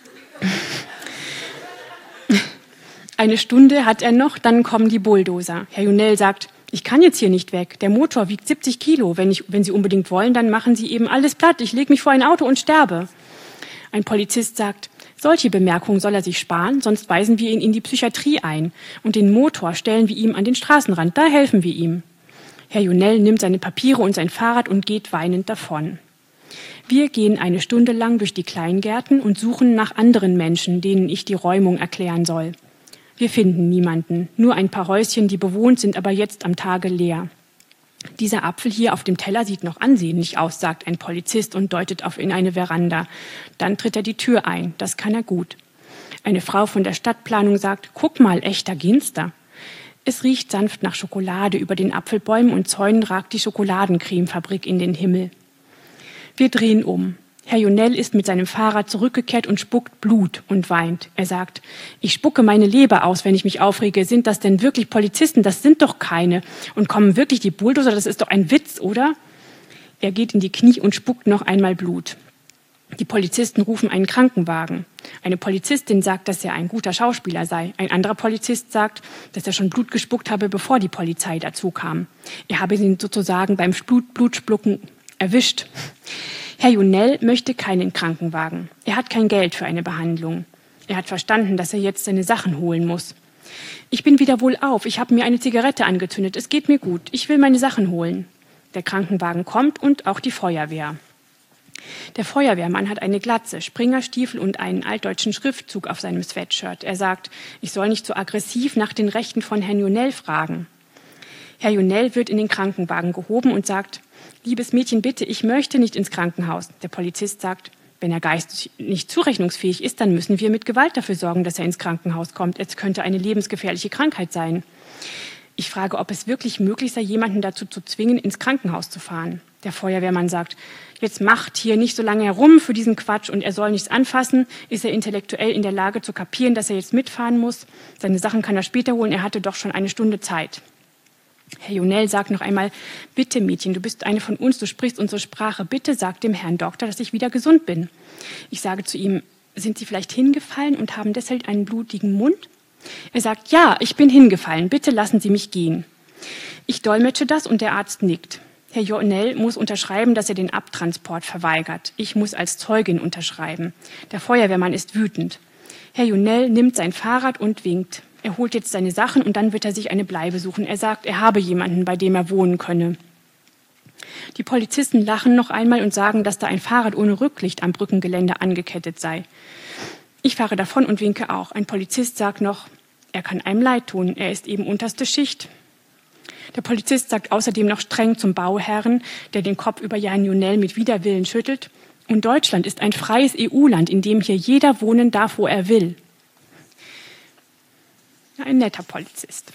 Eine Stunde hat er noch, dann kommen die Bulldozer. Herr Jonell sagt, ich kann jetzt hier nicht weg. Der Motor wiegt 70 Kilo. Wenn Sie unbedingt wollen, dann machen Sie eben alles platt. Ich lege mich vor ein Auto und sterbe. Ein Polizist sagt, solche Bemerkungen soll er sich sparen, sonst weisen wir ihn in die Psychiatrie ein. Und den Motor stellen wir ihm an den Straßenrand. Da helfen wir ihm. Herr Jonell nimmt seine Papiere und sein Fahrrad und geht weinend davon. Wir gehen eine Stunde lang durch die Kleingärten und suchen nach anderen Menschen, denen ich die Räumung erklären soll. Wir finden niemanden, nur ein paar Häuschen, die bewohnt sind, aber jetzt am Tage leer. Dieser Apfel hier auf dem Teller sieht noch ansehnlich aus, sagt ein Polizist und deutet in eine Veranda. Dann tritt er die Tür ein, das kann er gut. Eine Frau von der Stadtplanung sagt, guck mal, echter Ginster. Es riecht sanft nach Schokolade, über den Apfelbäumen und Zäunen ragt die Schokoladencremefabrik in den Himmel. Wir drehen um. Herr Jonell ist mit seinem Fahrrad zurückgekehrt und spuckt Blut und weint. Er sagt, ich spucke meine Leber aus, wenn ich mich aufrege. Sind das denn wirklich Polizisten? Das sind doch keine. Und kommen wirklich die Bulldozer? Das ist doch ein Witz, oder? Er geht in die Knie und spuckt noch einmal Blut. Die Polizisten rufen einen Krankenwagen. Eine Polizistin sagt, dass er ein guter Schauspieler sei. Ein anderer Polizist sagt, dass er schon Blut gespuckt habe, bevor die Polizei dazu kam. Er habe ihn sozusagen beim Blutspucken erwischt. Herr Junell möchte keinen Krankenwagen. Er hat kein Geld für eine Behandlung. Er hat verstanden, dass er jetzt seine Sachen holen muss. Ich bin wieder wohlauf. Ich habe mir eine Zigarette angezündet. Es geht mir gut. Ich will meine Sachen holen. Der Krankenwagen kommt und auch die Feuerwehr. Der Feuerwehrmann hat eine Glatze, Springerstiefel und einen altdeutschen Schriftzug auf seinem Sweatshirt. Er sagt, ich soll nicht so aggressiv nach den Rechten von Herrn Junell fragen. Herr Junell wird in den Krankenwagen gehoben und sagt, liebes Mädchen, bitte, ich möchte nicht ins Krankenhaus. Der Polizist sagt, wenn er geistig nicht zurechnungsfähig ist, dann müssen wir mit Gewalt dafür sorgen, dass er ins Krankenhaus kommt. Es könnte eine lebensgefährliche Krankheit sein. Ich frage, ob es wirklich möglich sei, jemanden dazu zu zwingen, ins Krankenhaus zu fahren. Der Feuerwehrmann sagt, jetzt macht hier nicht so lange herum für diesen Quatsch und er soll nichts anfassen. Ist er intellektuell in der Lage zu kapieren, dass er jetzt mitfahren muss? Seine Sachen kann er später holen, er hatte doch schon eine Stunde Zeit. Herr Junell sagt noch einmal, bitte Mädchen, du bist eine von uns, du sprichst unsere Sprache. Bitte sag dem Herrn Doktor, dass ich wieder gesund bin. Ich sage zu ihm, sind Sie vielleicht hingefallen und haben deshalb einen blutigen Mund? Er sagt, ja, ich bin hingefallen, bitte lassen Sie mich gehen. Ich dolmetsche das und der Arzt nickt. Herr Junell muss unterschreiben, dass er den Abtransport verweigert. Ich muss als Zeugin unterschreiben. Der Feuerwehrmann ist wütend. Herr Junell nimmt sein Fahrrad und winkt. Er holt jetzt seine Sachen und dann wird er sich eine Bleibe suchen. Er sagt, er habe jemanden, bei dem er wohnen könne. Die Polizisten lachen noch einmal und sagen, dass da ein Fahrrad ohne Rücklicht am Brückengeländer angekettet sei. Ich fahre davon und winke auch. Ein Polizist sagt noch, er kann einem leid tun, er ist eben unterste Schicht. Der Polizist sagt außerdem noch streng zum Bauherrn, der den Kopf über Herrn Junell mit Widerwillen schüttelt. Und Deutschland ist ein freies EU-Land, in dem hier jeder wohnen darf, wo er will. Ein netter Polizist.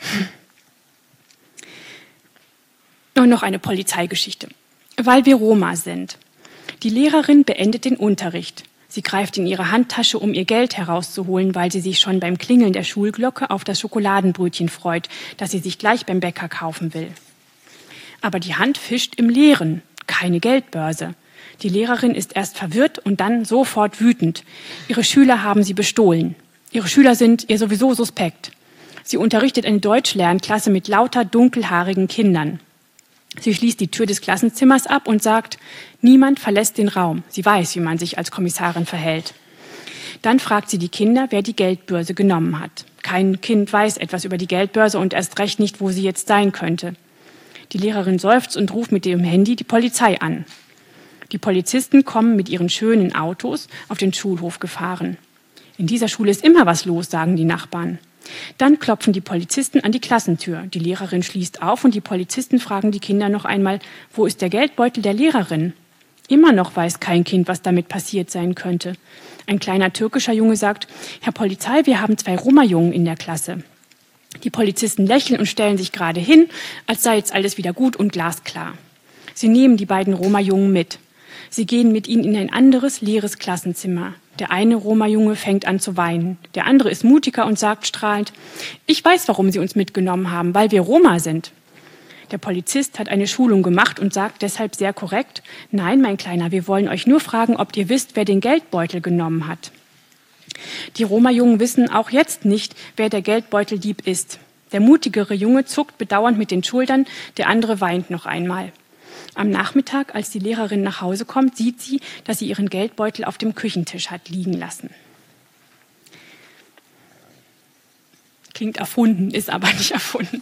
Und noch eine Polizeigeschichte. Weil wir Roma sind. Die Lehrerin beendet den Unterricht. Sie greift in ihre Handtasche, um ihr Geld herauszuholen, weil sie sich schon beim Klingeln der Schulglocke auf das Schokoladenbrötchen freut, das sie sich gleich beim Bäcker kaufen will. Aber die Hand fischt im Leeren, keine Geldbörse. Die Lehrerin ist erst verwirrt und dann sofort wütend. Ihre Schüler haben sie bestohlen. Ihre Schüler sind ihr sowieso suspekt. Sie unterrichtet eine Deutschlernklasse mit lauter dunkelhaarigen Kindern. Sie schließt die Tür des Klassenzimmers ab und sagt, niemand verlässt den Raum. Sie weiß, wie man sich als Kommissarin verhält. Dann fragt sie die Kinder, wer die Geldbörse genommen hat. Kein Kind weiß etwas über die Geldbörse und erst recht nicht, wo sie jetzt sein könnte. Die Lehrerin seufzt und ruft mit dem Handy die Polizei an. Die Polizisten kommen mit ihren schönen Autos auf den Schulhof gefahren. In dieser Schule ist immer was los, sagen die Nachbarn. Dann klopfen die Polizisten an die Klassentür. Die Lehrerin schließt auf und die Polizisten fragen die Kinder noch einmal, wo ist der Geldbeutel der Lehrerin? Immer noch weiß kein Kind, was damit passiert sein könnte. Ein kleiner türkischer Junge sagt, Herr Polizei, wir haben 2 Roma-Jungen in der Klasse. Die Polizisten lächeln und stellen sich gerade hin, als sei jetzt alles wieder gut und glasklar. Sie nehmen die beiden Roma-Jungen mit. Sie gehen mit ihnen in ein anderes, leeres Klassenzimmer. Der eine Roma-Junge fängt an zu weinen. Der andere ist mutiger und sagt strahlend, ich weiß, warum Sie uns mitgenommen haben, weil wir Roma sind. Der Polizist hat eine Schulung gemacht und sagt deshalb sehr korrekt, nein, mein Kleiner, wir wollen euch nur fragen, ob ihr wisst, wer den Geldbeutel genommen hat. Die Roma-Jungen wissen auch jetzt nicht, wer der Geldbeuteldieb ist. Der mutigere Junge zuckt bedauernd mit den Schultern, der andere weint noch einmal. Am Nachmittag, als die Lehrerin nach Hause kommt, sieht sie, dass sie ihren Geldbeutel auf dem Küchentisch hat liegen lassen. Klingt erfunden, ist aber nicht erfunden.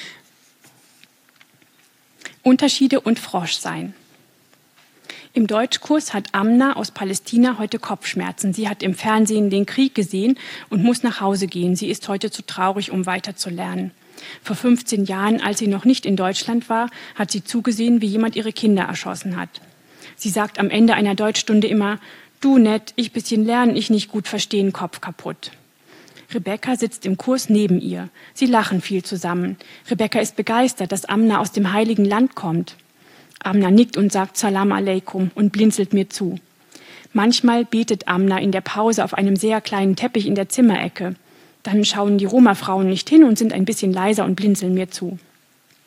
Unterschiede und Froschsein. Im Deutschkurs hat Amna aus Palästina heute Kopfschmerzen. Sie hat im Fernsehen den Krieg gesehen und muss nach Hause gehen. Sie ist heute zu traurig, um weiterzulernen. Vor 15 Jahren, als sie noch nicht in Deutschland war, hat sie zugesehen, wie jemand ihre Kinder erschossen hat. Sie sagt am Ende einer Deutschstunde immer, du nett, ich bisschen lernen, ich nicht gut verstehen, Kopf kaputt. Rebecca sitzt im Kurs neben ihr. Sie lachen viel zusammen. Rebecca ist begeistert, dass Amna aus dem Heiligen Land kommt. Amna nickt und sagt Salam Aleikum und blinzelt mir zu. Manchmal betet Amna in der Pause auf einem sehr kleinen Teppich in der Zimmerecke. Dann schauen die Roma-Frauen nicht hin und sind ein bisschen leiser und blinzeln mir zu.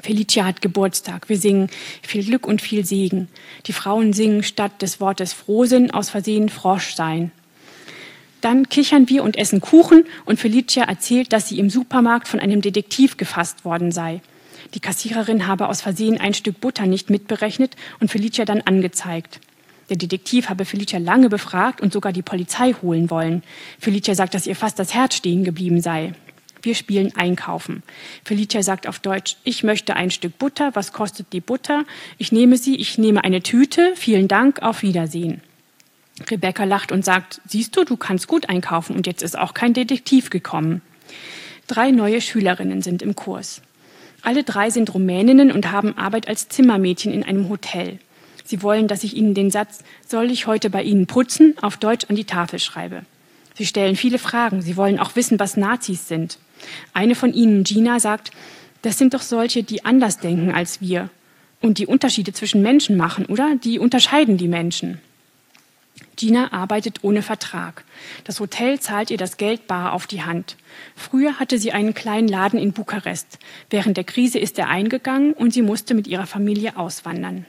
Felicia hat Geburtstag. Wir singen viel Glück und viel Segen. Die Frauen singen statt des Wortes Frohsinn aus Versehen Frosch sein. Dann kichern wir und essen Kuchen und Felicia erzählt, dass sie im Supermarkt von einem Detektiv gefasst worden sei. Die Kassiererin habe aus Versehen ein Stück Butter nicht mitberechnet und Felicia dann angezeigt. Der Detektiv habe Felicia lange befragt und sogar die Polizei holen wollen. Felicia sagt, dass ihr fast das Herz stehen geblieben sei. Wir spielen Einkaufen. Felicia sagt auf Deutsch, ich möchte ein Stück Butter. Was kostet die Butter? Ich nehme sie, ich nehme eine Tüte. Vielen Dank, auf Wiedersehen. Rebecca lacht und sagt, siehst du kannst gut einkaufen und jetzt ist auch kein Detektiv gekommen. 3 neue Schülerinnen sind im Kurs. Alle 3 sind Rumäninnen und haben Arbeit als Zimmermädchen in einem Hotel. Sie wollen, dass ich ihnen den Satz, soll ich heute bei Ihnen putzen, auf Deutsch an die Tafel schreibe. Sie stellen viele Fragen. Sie wollen auch wissen, was Nazis sind. Eine von ihnen, Gina, sagt, das sind doch solche, die anders denken als wir und die Unterschiede zwischen Menschen machen, oder? Die unterscheiden die Menschen. Gina arbeitet ohne Vertrag. Das Hotel zahlt ihr das Geld bar auf die Hand. Früher hatte sie einen kleinen Laden in Bukarest. Während der Krise ist er eingegangen und sie musste mit ihrer Familie auswandern.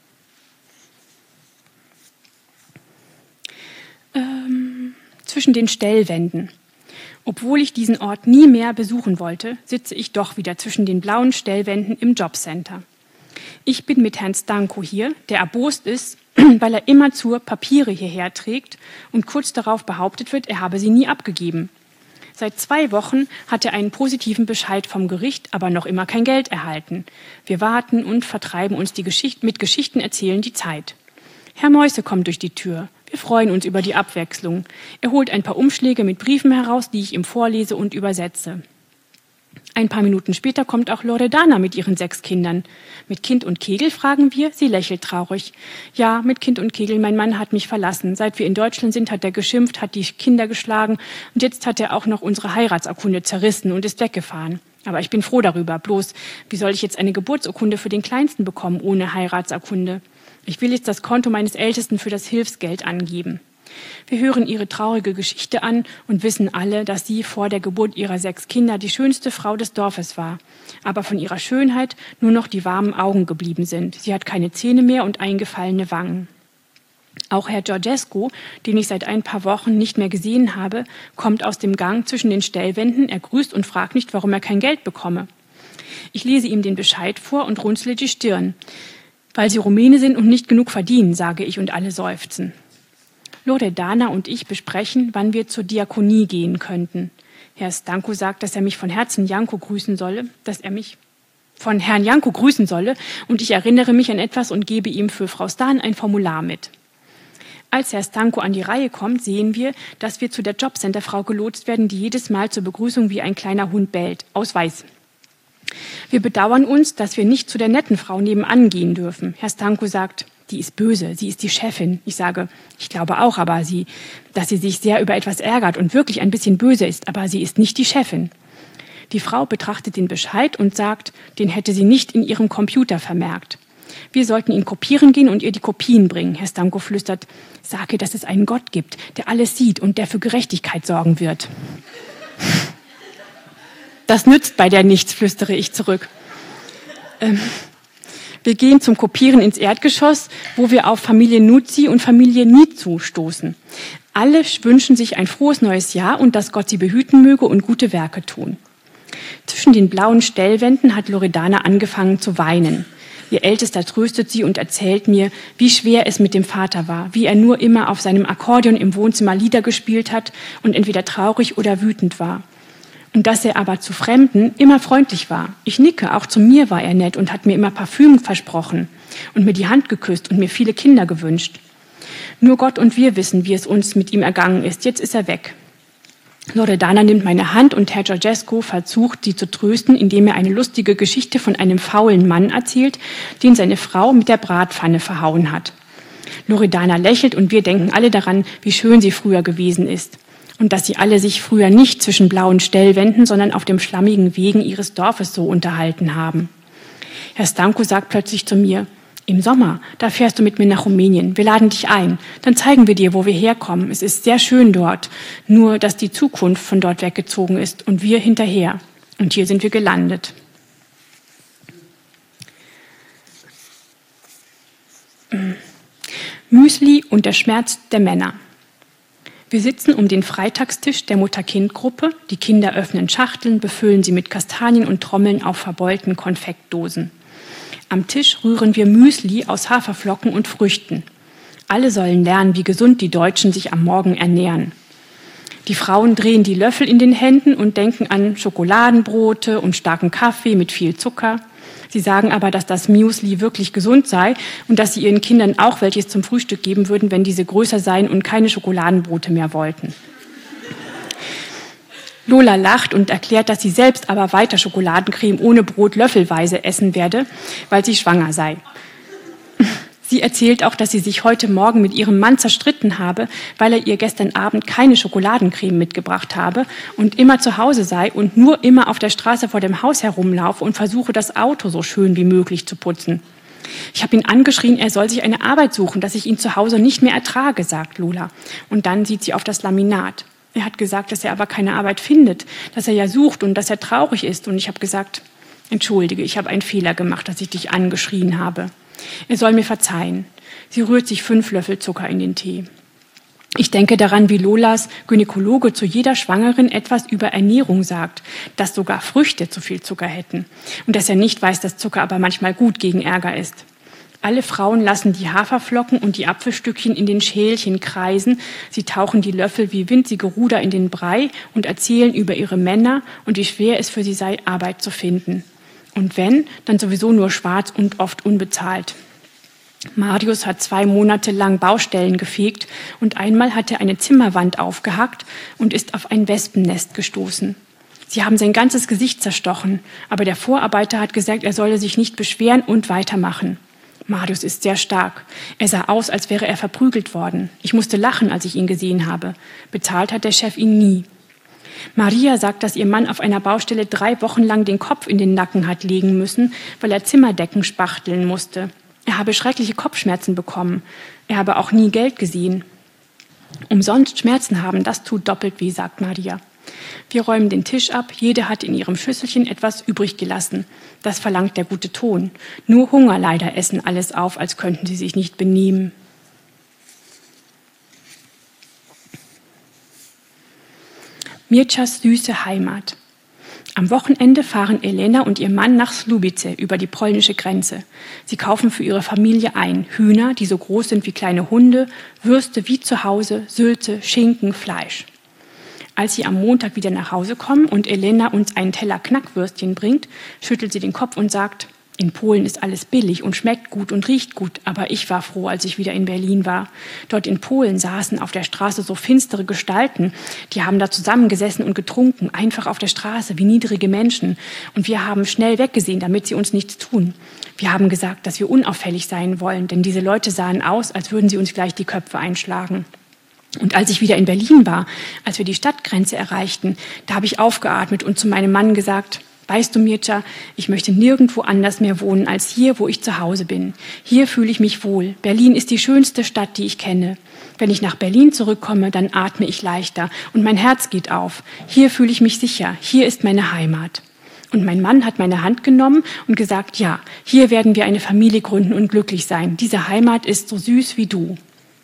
Zwischen den Stellwänden. Obwohl ich diesen Ort nie mehr besuchen wollte, sitze ich doch wieder zwischen den blauen Stellwänden im Jobcenter. Ich bin mit Herrn Stanko hier, der erbost ist, weil er immerzu Papiere hierher trägt und kurz darauf behauptet wird, er habe sie nie abgegeben. Seit 2 Wochen hat er einen positiven Bescheid vom Gericht, aber noch immer kein Geld erhalten. Wir warten und vertreiben uns mit Geschichten erzählen die Zeit. Herr Mäuse kommt durch die Tür. Wir freuen uns über die Abwechslung. Er holt ein paar Umschläge mit Briefen heraus, die ich ihm vorlese und übersetze. Ein paar Minuten später kommt auch Loredana mit ihren 6 Kindern. Mit Kind und Kegel, fragen wir. Sie lächelt traurig. Ja, mit Kind und Kegel, mein Mann hat mich verlassen. Seit wir in Deutschland sind, hat er geschimpft, hat die Kinder geschlagen und jetzt hat er auch noch unsere Heiratsurkunde zerrissen und ist weggefahren. Aber ich bin froh darüber. Bloß, wie soll ich jetzt eine Geburtsurkunde für den Kleinsten bekommen ohne Heiratsurkunde? Ich will jetzt das Konto meines Ältesten für das Hilfsgeld angeben. Wir hören ihre traurige Geschichte an und wissen alle, dass sie vor der Geburt ihrer 6 Kinder die schönste Frau des Dorfes war, aber von ihrer Schönheit nur noch die warmen Augen geblieben sind. Sie hat keine Zähne mehr und eingefallene Wangen. Auch Herr Georgescu, den ich seit ein paar Wochen nicht mehr gesehen habe, kommt aus dem Gang zwischen den Stellwänden, er grüßt und fragt nicht, warum er kein Geld bekomme. Ich lese ihm den Bescheid vor und runzle die Stirn. Weil sie Rumäne sind und nicht genug verdienen, sage ich und alle seufzen. Loredana und ich besprechen, wann wir zur Diakonie gehen könnten. Herr Stanko sagt, dass er mich von Herzen Janko grüßen solle, von Herrn Janko grüßen solle und ich erinnere mich an etwas und gebe ihm für Frau Stan ein Formular mit. Als Herr Stanko an die Reihe kommt, sehen wir, dass wir zu der Jobcenterfrau gelotst werden, die jedes Mal zur Begrüßung wie ein kleiner Hund bellt, aus Weiß. Wir bedauern uns, dass wir nicht zu der netten Frau nebenan gehen dürfen. Herr Stanko sagt, die ist böse, sie ist die Chefin. Ich sage, ich glaube auch, dass sie sich sehr über etwas ärgert und wirklich ein bisschen böse ist, aber sie ist nicht die Chefin. Die Frau betrachtet den Bescheid und sagt, den hätte sie nicht in ihrem Computer vermerkt. Wir sollten ihn kopieren gehen und ihr die Kopien bringen. Herr Stanko flüstert, sage, dass es einen Gott gibt, der alles sieht und der für Gerechtigkeit sorgen wird. Das nützt bei der nichts, flüstere ich zurück. Wir gehen zum Kopieren ins Erdgeschoss, wo wir auf Familie Nuzzi und Familie Nizu stoßen. Alle wünschen sich ein frohes neues Jahr und dass Gott sie behüten möge und gute Werke tun. Zwischen den blauen Stellwänden hat Loredana angefangen zu weinen. Ihr Ältester tröstet sie und erzählt mir, wie schwer es mit dem Vater war, wie er nur immer auf seinem Akkordeon im Wohnzimmer Lieder gespielt hat und entweder traurig oder wütend war. Und dass er aber zu Fremden immer freundlich war. Ich nicke, auch zu mir war er nett und hat mir immer Parfüm versprochen und mir die Hand geküsst und mir viele Kinder gewünscht. Nur Gott und wir wissen, wie es uns mit ihm ergangen ist. Jetzt ist er weg. Loredana nimmt meine Hand und Herr Georgescu versucht, sie zu trösten, indem er eine lustige Geschichte von einem faulen Mann erzählt, den seine Frau mit der Bratpfanne verhauen hat. Loredana lächelt und wir denken alle daran, wie schön sie früher gewesen ist. Und dass sie alle sich früher nicht zwischen blauen Stellwänden, sondern auf dem schlammigen Wegen ihres Dorfes so unterhalten haben. Herr Stanko sagt plötzlich zu mir, im Sommer, da fährst du mit mir nach Rumänien, wir laden dich ein, dann zeigen wir dir, wo wir herkommen. Es ist sehr schön dort, nur dass die Zukunft von dort weggezogen ist und wir hinterher. Und hier sind wir gelandet. Müsli und der Schmerz der Männer. Wir sitzen um den Freitagstisch der Mutter-Kind-Gruppe. Die Kinder öffnen Schachteln, befüllen sie mit Kastanien und trommeln auf verbeulten Konfektdosen. Am Tisch rühren wir Müsli aus Haferflocken und Früchten. Alle sollen lernen, wie gesund die Deutschen sich am Morgen ernähren. Die Frauen drehen die Löffel in den Händen und denken an Schokoladenbrote und starken Kaffee mit viel Zucker. Sie sagen aber, dass das Müsli wirklich gesund sei und dass sie ihren Kindern auch welches zum Frühstück geben würden, wenn diese größer seien und keine Schokoladenbrote mehr wollten. Lola lacht und erklärt, dass sie selbst aber weiter Schokoladencreme ohne Brot löffelweise essen werde, weil sie schwanger sei. Sie erzählt auch, dass sie sich heute Morgen mit ihrem Mann zerstritten habe, weil er ihr gestern Abend keine Schokoladencreme mitgebracht habe und immer zu Hause sei und nur immer auf der Straße vor dem Haus herumlaufe und versuche, das Auto so schön wie möglich zu putzen. Ich habe ihn angeschrien, er soll sich eine Arbeit suchen, dass ich ihn zu Hause nicht mehr ertrage, sagt Lola. Und dann sieht sie auf das Laminat. Er hat gesagt, dass er aber keine Arbeit findet, dass er ja sucht und dass er traurig ist. Und ich habe gesagt, entschuldige, ich habe einen Fehler gemacht, dass ich dich angeschrien habe. Er soll mir verzeihen. Sie rührt sich 5 Löffel Zucker in den Tee. Ich denke daran, wie Lolas Gynäkologe zu jeder Schwangeren etwas über Ernährung sagt, dass sogar Früchte zu viel Zucker hätten und dass er nicht weiß, dass Zucker aber manchmal gut gegen Ärger ist. Alle Frauen lassen die Haferflocken und die Apfelstückchen in den Schälchen kreisen. Sie tauchen die Löffel wie winzige Ruder in den Brei und erzählen über ihre Männer und wie schwer es für sie sei, Arbeit zu finden. Und wenn, dann sowieso nur schwarz und oft unbezahlt. Marius hat 2 Monate lang Baustellen gefegt und einmal hat er eine Zimmerwand aufgehackt und ist auf ein Wespennest gestoßen. Sie haben sein ganzes Gesicht zerstochen, aber der Vorarbeiter hat gesagt, er solle sich nicht beschweren und weitermachen. Marius ist sehr stark. Er sah aus, als wäre er verprügelt worden. Ich musste lachen, als ich ihn gesehen habe. Bezahlt hat der Chef ihn nie. Maria sagt, dass ihr Mann auf einer Baustelle 3 Wochen lang den Kopf in den Nacken hat legen müssen, weil er Zimmerdecken spachteln musste. Er habe schreckliche Kopfschmerzen bekommen. Er habe auch nie Geld gesehen. Umsonst Schmerzen haben, das tut doppelt weh, sagt Maria. Wir räumen den Tisch ab, jede hat in ihrem Schüsselchen etwas übrig gelassen. Das verlangt der gute Ton. Nur Hungerleider essen alles auf, als könnten sie sich nicht benehmen. Mirczas süße Heimat. Am Wochenende fahren Elena und ihr Mann nach Słubice über die polnische Grenze. Sie kaufen für ihre Familie ein: Hühner, die so groß sind wie kleine Hunde, Würste wie zu Hause, Sülze, Schinken, Fleisch. Als sie am Montag wieder nach Hause kommen und Elena uns einen Teller Knackwürstchen bringt, schüttelt sie den Kopf und sagt: In Polen ist alles billig und schmeckt gut und riecht gut, aber ich war froh, als ich wieder in Berlin war. Dort in Polen saßen auf der Straße so finstere Gestalten, die haben da zusammengesessen und getrunken, einfach auf der Straße, wie niedrige Menschen. Und wir haben schnell weggesehen, damit sie uns nichts tun. Wir haben gesagt, dass wir unauffällig sein wollen, denn diese Leute sahen aus, als würden sie uns gleich die Köpfe einschlagen. Und als ich wieder in Berlin war, als wir die Stadtgrenze erreichten, da habe ich aufgeatmet und zu meinem Mann gesagt: Weißt du, Mircza, ich möchte nirgendwo anders mehr wohnen als hier, wo ich zu Hause bin. Hier fühle ich mich wohl. Berlin ist die schönste Stadt, die ich kenne. Wenn ich nach Berlin zurückkomme, dann atme ich leichter und mein Herz geht auf. Hier fühle ich mich sicher. Hier ist meine Heimat. Und mein Mann hat meine Hand genommen und gesagt: Ja, hier werden wir eine Familie gründen und glücklich sein. Diese Heimat ist so süß wie du.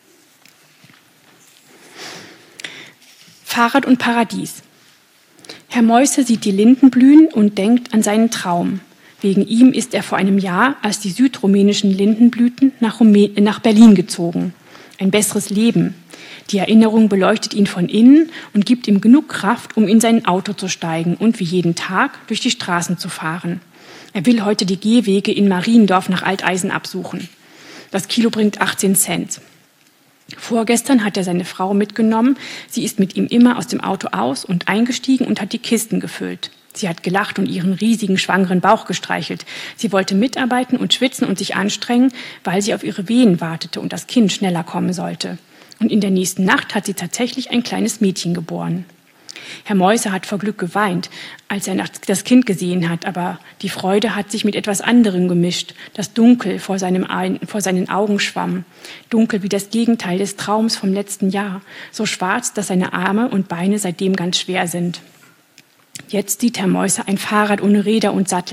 Fahrrad und Paradies. Herr Meusse sieht die Linden blühen und denkt an seinen Traum. Wegen ihm ist er vor einem Jahr, als die südrumänischen Linden blühten, nach Berlin gezogen. Ein besseres Leben. Die Erinnerung beleuchtet ihn von innen und gibt ihm genug Kraft, um in sein Auto zu steigen und wie jeden Tag durch die Straßen zu fahren. Er will heute die Gehwege in Mariendorf nach Alteisen absuchen. Das Kilo bringt 18 Cent. Vorgestern hat er seine Frau mitgenommen. Sie ist mit ihm immer aus dem Auto aus und eingestiegen und hat die Kisten gefüllt. Sie hat gelacht und ihren riesigen, schwangeren Bauch gestreichelt. Sie wollte mitarbeiten und schwitzen und sich anstrengen, weil sie auf ihre Wehen wartete und das Kind schneller kommen sollte. Und in der nächsten Nacht hat sie tatsächlich ein kleines Mädchen geboren. Herr Meusse hat vor Glück geweint, als er das Kind gesehen hat, aber die Freude hat sich mit etwas anderem gemischt, das dunkel vor seinen Augen schwamm, dunkel wie das Gegenteil des Traums vom letzten Jahr, so schwarz, dass seine Arme und Beine seitdem ganz schwer sind. Jetzt sieht Herr Meusse ein Fahrrad ohne Räder und Sattel.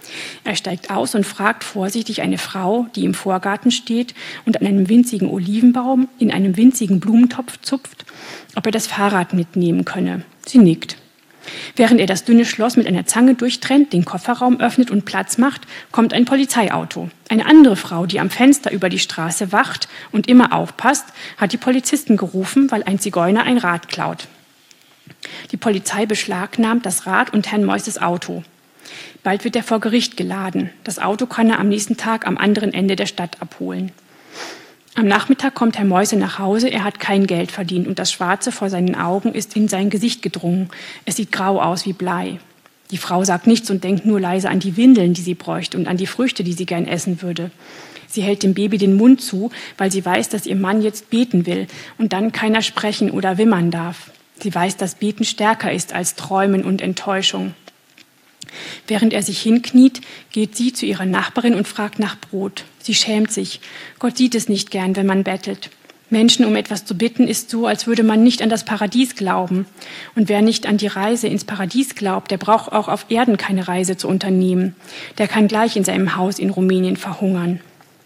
Er steigt aus und fragt vorsichtig eine Frau, die im Vorgarten steht und an einem winzigen Olivenbaum in einem winzigen Blumentopf zupft, ob er das Fahrrad mitnehmen könne. Sie nickt. Während er das dünne Schloss mit einer Zange durchtrennt, den Kofferraum öffnet und Platz macht, kommt ein Polizeiauto. Eine andere Frau, die am Fenster über die Straße wacht und immer aufpasst, hat die Polizisten gerufen, weil ein Zigeuner ein Rad klaut. Die Polizei beschlagnahmt das Rad und Herrn Moises Auto. Bald wird er vor Gericht geladen. Das Auto kann er am nächsten Tag am anderen Ende der Stadt abholen. Am Nachmittag kommt Herr Meuse nach Hause. Er hat kein Geld verdient und das Schwarze vor seinen Augen ist in sein Gesicht gedrungen. Es sieht grau aus wie Blei. Die Frau sagt nichts und denkt nur leise an die Windeln, die sie bräuchte und an die Früchte, die sie gern essen würde. Sie hält dem Baby den Mund zu, weil sie weiß, dass ihr Mann jetzt beten will und dann keiner sprechen oder wimmern darf. Sie weiß, dass Beten stärker ist als Träumen und Enttäuschung. Während er sich hinkniet, geht sie zu ihrer Nachbarin und fragt nach Brot. Sie schämt sich. Gott sieht es nicht gern, wenn man bettelt. Menschen um etwas zu bitten, ist so, als würde man nicht an das Paradies glauben. Und wer nicht an die Reise ins Paradies glaubt, der braucht auch auf Erden keine Reise zu unternehmen. Der kann gleich in seinem Haus in Rumänien verhungern.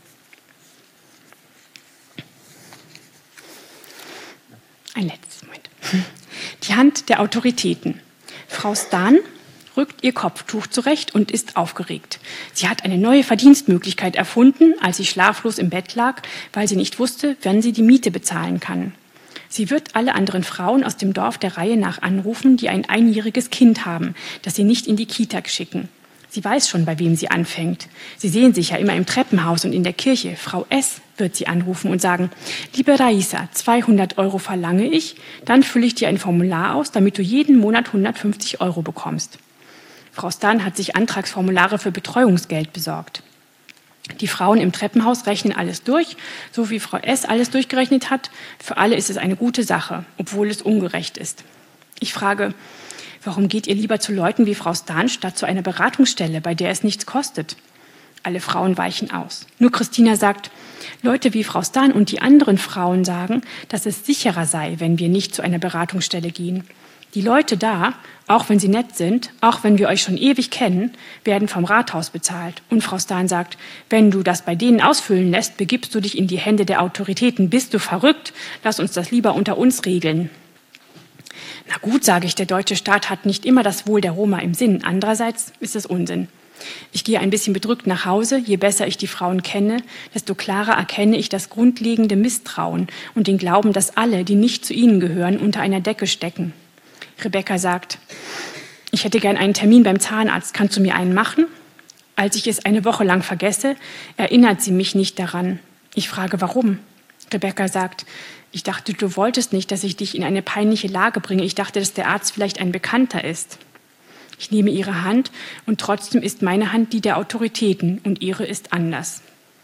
Ein letztes Moment. Die Hand der Autoritäten. Frau Stan rückt ihr Kopftuch zurecht und ist aufgeregt. Sie hat eine neue Verdienstmöglichkeit erfunden, als sie schlaflos im Bett lag, weil sie nicht wusste, wann sie die Miete bezahlen kann. Sie wird alle anderen Frauen aus dem Dorf der Reihe nach anrufen, die ein einjähriges Kind haben, das sie nicht in die Kita schicken. Sie weiß schon, bei wem sie anfängt. Sie sehen sich ja immer im Treppenhaus und in der Kirche. Frau S. wird sie anrufen und sagen, liebe Raisa, 200 € verlange ich, dann fülle ich dir ein Formular aus, damit du jeden Monat 150 € bekommst. Frau Stan hat sich Antragsformulare für Betreuungsgeld besorgt. Die Frauen im Treppenhaus rechnen alles durch, so wie Frau S. alles durchgerechnet hat. Für alle ist es eine gute Sache, obwohl es ungerecht ist. Ich frage, warum geht ihr lieber zu Leuten wie Frau Stan statt zu einer Beratungsstelle, bei der es nichts kostet? Alle Frauen weichen aus. Nur Christina sagt, Leute wie Frau Stan und die anderen Frauen sagen, dass es sicherer sei, wenn wir nicht zu einer Beratungsstelle gehen. Die Leute da, auch wenn sie nett sind, auch wenn wir euch schon ewig kennen, werden vom Rathaus bezahlt. Und Frau Stan sagt, wenn du das bei denen ausfüllen lässt, begibst du dich in die Hände der Autoritäten. Bist du verrückt? Lass uns das lieber unter uns regeln. Na gut, sage ich, der deutsche Staat hat nicht immer das Wohl der Roma im Sinn. Andererseits ist es Unsinn. Ich gehe ein bisschen bedrückt nach Hause. Je besser ich die Frauen kenne, desto klarer erkenne ich das grundlegende Misstrauen und den Glauben, dass alle, die nicht zu ihnen gehören, unter einer Decke stecken. Rebecca sagt, ich hätte gern einen Termin beim Zahnarzt. Kannst du mir einen machen? Als ich es eine Woche lang vergesse, erinnert sie mich nicht daran. Ich frage, warum? Rebecca sagt, ich dachte, du wolltest nicht, dass ich dich in eine peinliche Lage bringe. Ich dachte, dass der Arzt vielleicht ein Bekannter ist. Ich nehme ihre Hand und trotzdem ist meine Hand die der Autoritäten und ihre ist anders.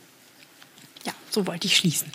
Ja, so wollte ich schließen.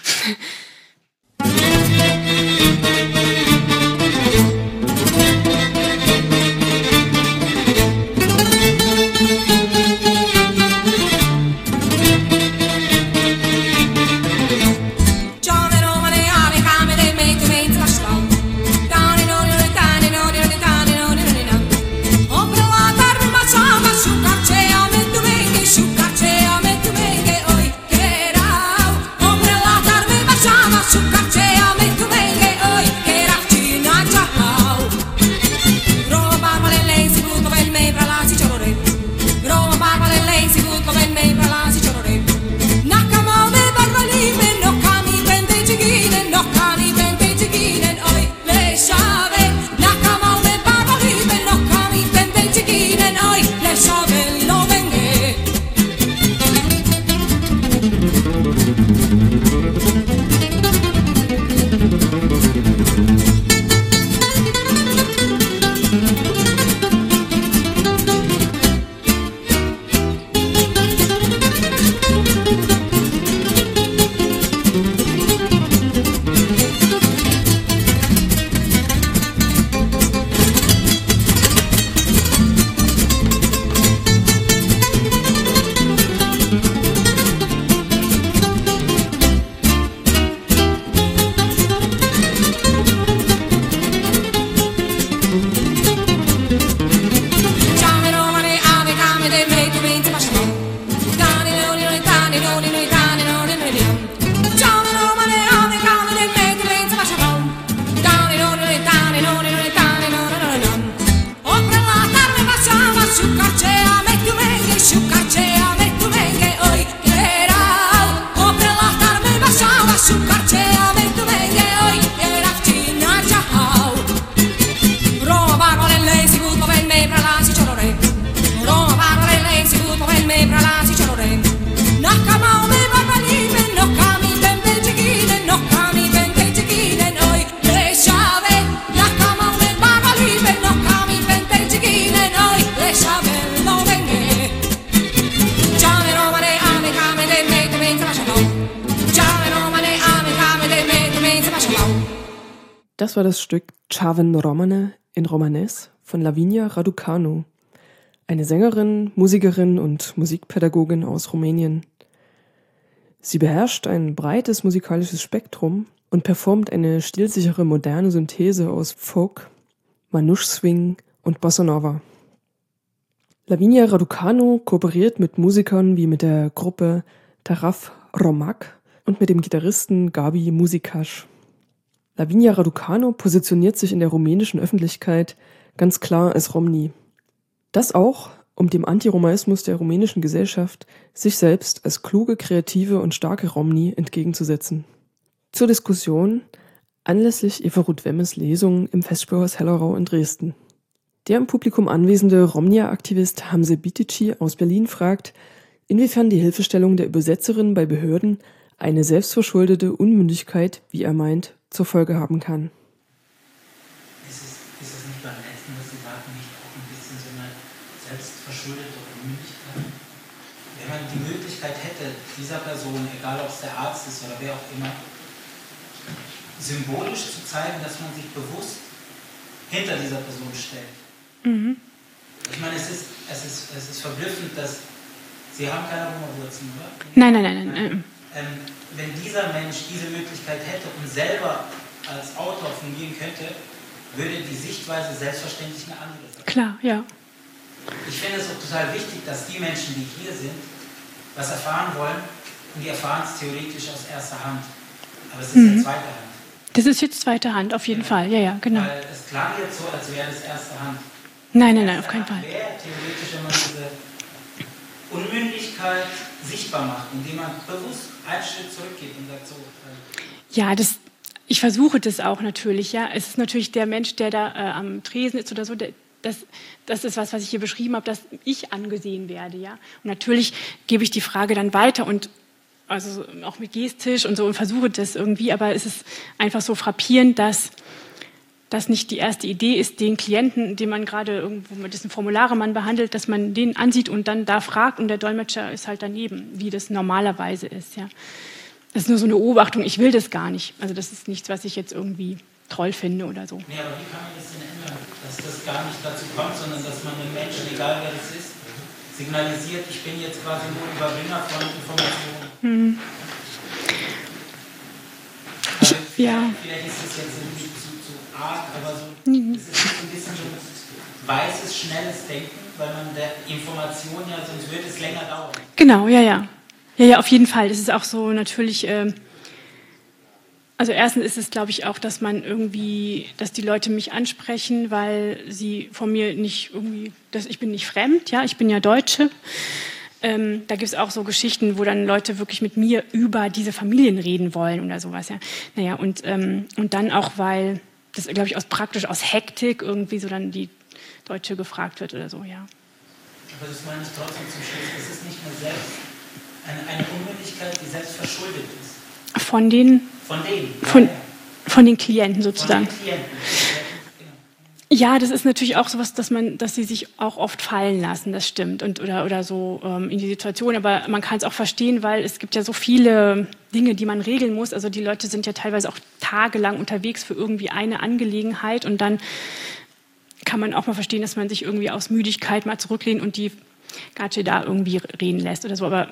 Das war das Stück Čaven Romane in Romanes von Lavinia Raducanu, eine Sängerin, Musikerin und Musikpädagogin aus Rumänien. Sie beherrscht ein breites musikalisches Spektrum und performt eine stilsichere moderne Synthese aus Folk, Manouche Swing und Bossa Nova. Lavinia Raducanu kooperiert mit Musikern wie mit der Gruppe Taraf Romac und mit dem Gitarristen Gabi Muzicaș. Lavinia Raducanu positioniert sich in der rumänischen Öffentlichkeit ganz klar als Romni. Das auch, um dem Antiromaismus der rumänischen Gesellschaft sich selbst als kluge, kreative und starke Romni entgegenzusetzen. Zur Diskussion anlässlich Eva Ruth Wemmes Lesung im Festspielhaus Hellerau in Dresden. Der im Publikum anwesende Romnia-Aktivist Hamze Bitici aus Berlin fragt, inwiefern die Hilfestellung der Übersetzerin bei Behörden eine selbstverschuldete Unmündigkeit, wie er meint, zur Folge haben kann. Ist es nicht beim letzten, was Sie sagten, nicht auch ein bisschen so eine selbstverschuldete Unmündigkeit? Wenn man die Möglichkeit hätte, dieser Person, egal ob es der Arzt ist oder wer auch immer, symbolisch zu zeigen, dass man sich bewusst hinter dieser Person stellt. Mhm. Ich meine, es ist verblüffend, dass Sie haben keine Roma-Wurzeln, oder? Nein. Wenn dieser Mensch diese Möglichkeit hätte und selber als Autor fungieren könnte, würde die Sichtweise selbstverständlich eine andere sein. Klar, ja. Ich finde es auch total wichtig, dass die Menschen, die hier sind, was erfahren wollen, und die erfahren es theoretisch aus erster Hand. Aber es ist ja zweite Hand. Das ist jetzt zweite Hand, auf jeden Fall. Ja, genau. Weil es klang jetzt so, als wäre das erste Hand. Nein, auf keinen Fall. Wäre theoretisch, wenn man diese Unmündigkeit sichtbar macht, indem man bewusst einen Schritt zurückgeht und sagt so. Ja, ich versuche das auch natürlich. Ja, es ist natürlich der Mensch, der da am Tresen ist oder so. Das ist was ich hier beschrieben habe, dass ich angesehen werde. Ja, und natürlich gebe ich die Frage dann weiter und also auch mit Gestisch und so und versuche das irgendwie. Aber es ist einfach so frappierend, dass das nicht die erste Idee ist, den Klienten, den man gerade irgendwo mit diesen Formulare man behandelt, dass man den ansieht und dann da fragt und der Dolmetscher ist halt daneben, wie das normalerweise ist. Ja. Das ist nur so eine Beobachtung, ich will das gar nicht. Also das ist nichts, was ich jetzt irgendwie toll finde oder so. Nee, aber wie kann man das denn ändern, dass das gar nicht dazu kommt, sondern dass man den Menschen, egal wer das ist, signalisiert, ich bin jetzt quasi nur Überbringer von Informationen. Also vielleicht ist das jetzt irgendwie zu arg, aber so, es ist ein bisschen so weißes, schnelles Denken, weil man der Information sonst würde es länger dauern. Genau, ja, auf jeden Fall. Das ist auch so natürlich, also erstens ist es, glaube ich, auch, dass die Leute mich ansprechen, weil sie von mir nicht irgendwie, ich bin nicht fremd, ja, ich bin ja Deutsche. Da gibt es auch so Geschichten, wo dann Leute wirklich mit mir über diese Familien reden wollen oder sowas, ja. Naja, und dann auch, weil das, glaube ich, praktisch aus Hektik irgendwie so dann die Deutsche gefragt wird oder so, ja. Aber das meine ich trotzdem zum Schluss, es ist nicht nur selbst eine Unmündigkeit, die selbst verschuldet ist. Von den Klienten sozusagen. Von den Klienten. Ja, das ist natürlich auch sowas, dass sie sich auch oft fallen lassen, das stimmt, oder so in die Situation. Aber man kann es auch verstehen, weil es gibt ja so viele Dinge, die man regeln muss. Also die Leute sind ja teilweise auch tagelang unterwegs für irgendwie eine Angelegenheit und dann kann man auch mal verstehen, dass man sich irgendwie aus Müdigkeit mal zurücklehnt und die Gatsche da irgendwie reden lässt oder so. Aber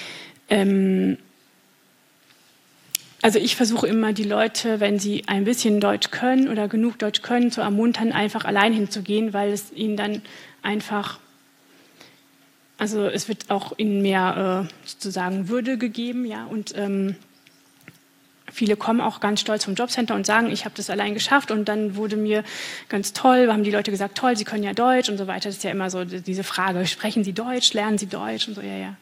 also ich versuche immer, die Leute, wenn sie ein bisschen Deutsch können oder genug Deutsch können, zu ermuntern, einfach allein hinzugehen, weil es ihnen dann einfach, also es wird auch ihnen mehr sozusagen Würde gegeben, ja, und viele kommen auch ganz stolz vom Jobcenter und sagen, ich habe das allein geschafft und dann wurde mir ganz toll, haben die Leute gesagt, toll, sie können ja Deutsch und so weiter. Das ist ja immer so diese Frage, sprechen Sie Deutsch, lernen Sie Deutsch und so, ja.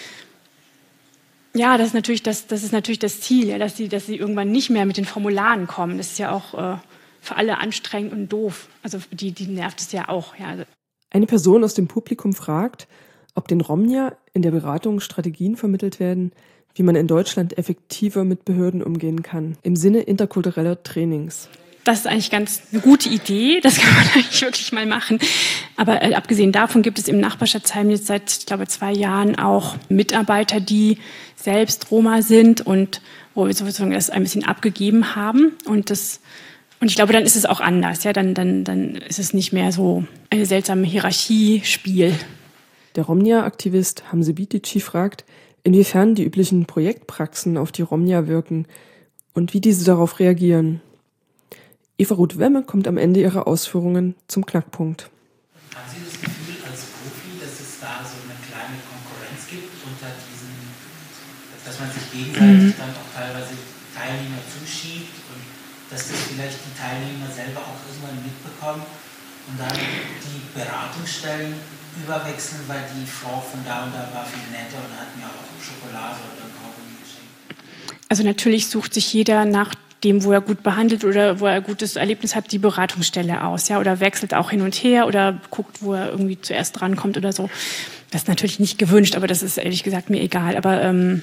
Ja, das ist natürlich das Ziel, ja, dass sie irgendwann nicht mehr mit den Formularen kommen. Das ist ja auch für alle anstrengend und doof. Also die nervt es ja auch. Ja. Eine Person aus dem Publikum fragt, ob den Romnia in der Beratung Strategien vermittelt werden, wie man in Deutschland effektiver mit Behörden umgehen kann, im Sinne interkultureller Trainings. Das ist eigentlich ganz eine gute Idee, das kann man eigentlich wirklich mal machen. Aber abgesehen davon gibt es im Nachbarschaftsheim jetzt seit, ich glaube, 2 Jahren auch Mitarbeiter, die selbst Roma sind und wo wir sozusagen das ein bisschen abgegeben haben. Und das Und ich glaube, dann ist es auch anders. Ja? Dann ist es nicht mehr so eine seltsame Hierarchiespiel. Der Romnia-Aktivist Hamse Bitici fragt, inwiefern die üblichen Projektpraxen auf die Romnia wirken und wie diese darauf reagieren. Eva Ruth Wemme kommt am Ende ihrer Ausführungen zum Knackpunkt. Haben Sie das Gefühl als Profi, dass es da so eine kleine Konkurrenz gibt unter diesen, dass man sich gegenseitig dann auch teilweise Teilnehmer zuschiebt und dass das vielleicht die Teilnehmer selber auch irgendwann mitbekommen und dann die Beratungsstellen überwechseln, weil die Frau von da und da war viel netter und hat mir auch Schokolade oder Kaugummi geschenkt? Also natürlich sucht sich jeder nach dem, wo er gut behandelt oder wo er ein gutes Erlebnis hat, die Beratungsstelle aus, ja, oder wechselt auch hin und her oder guckt, wo er irgendwie zuerst drankommt oder so. Das ist natürlich nicht gewünscht, aber das ist ehrlich gesagt mir egal. Aber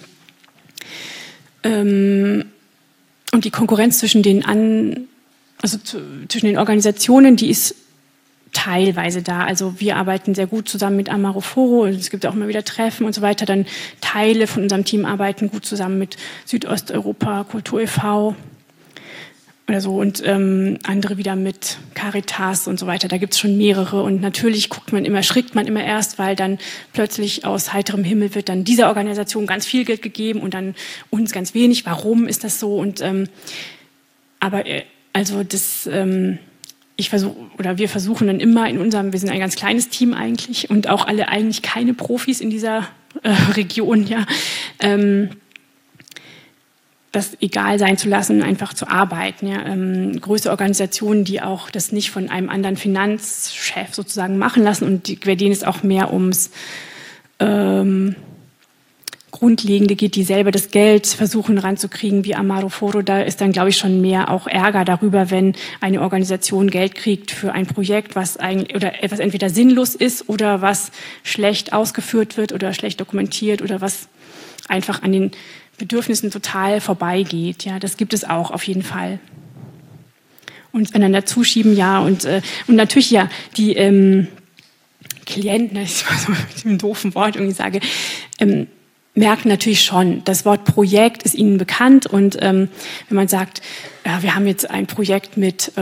und die Konkurrenz zwischen den zwischen den Organisationen, die ist teilweise da. Also wir arbeiten sehr gut zusammen mit Amaroforo. Es gibt auch immer wieder Treffen und so weiter. Dann Teile von unserem Team arbeiten gut zusammen mit Südosteuropa, Kultur e.V. oder so und andere wieder mit Caritas und so weiter. Da gibt es schon mehrere und natürlich schreckt man immer erst, weil dann plötzlich aus heiterem Himmel wird dann dieser Organisation ganz viel Geld gegeben und dann uns ganz wenig. Warum ist das so? Und wir versuchen dann immer wir sind ein ganz kleines Team eigentlich und auch alle eigentlich keine Profis in dieser Region, ja, das egal sein zu lassen, einfach zu arbeiten. Ja. Größere Organisationen, die auch das nicht von einem anderen Finanzchef sozusagen machen lassen und bei denen es auch mehr ums Grundlegende geht, die selber das Geld versuchen ranzukriegen, wie Amaroforo. Da ist dann, glaube ich, schon mehr auch Ärger darüber, wenn eine Organisation Geld kriegt für ein Projekt, was eigentlich oder etwas entweder sinnlos ist oder was schlecht ausgeführt wird oder schlecht dokumentiert oder was einfach an den Bedürfnissen total vorbeigeht. Ja, das gibt es auch auf jeden Fall. Und einander zuschieben, ja. Und natürlich, ja, die Klienten, ich mal so mit dem doofen Wort irgendwie sage, merken natürlich schon, das Wort Projekt ist ihnen bekannt. Und wenn man sagt, ja, wir haben jetzt ein Projekt mit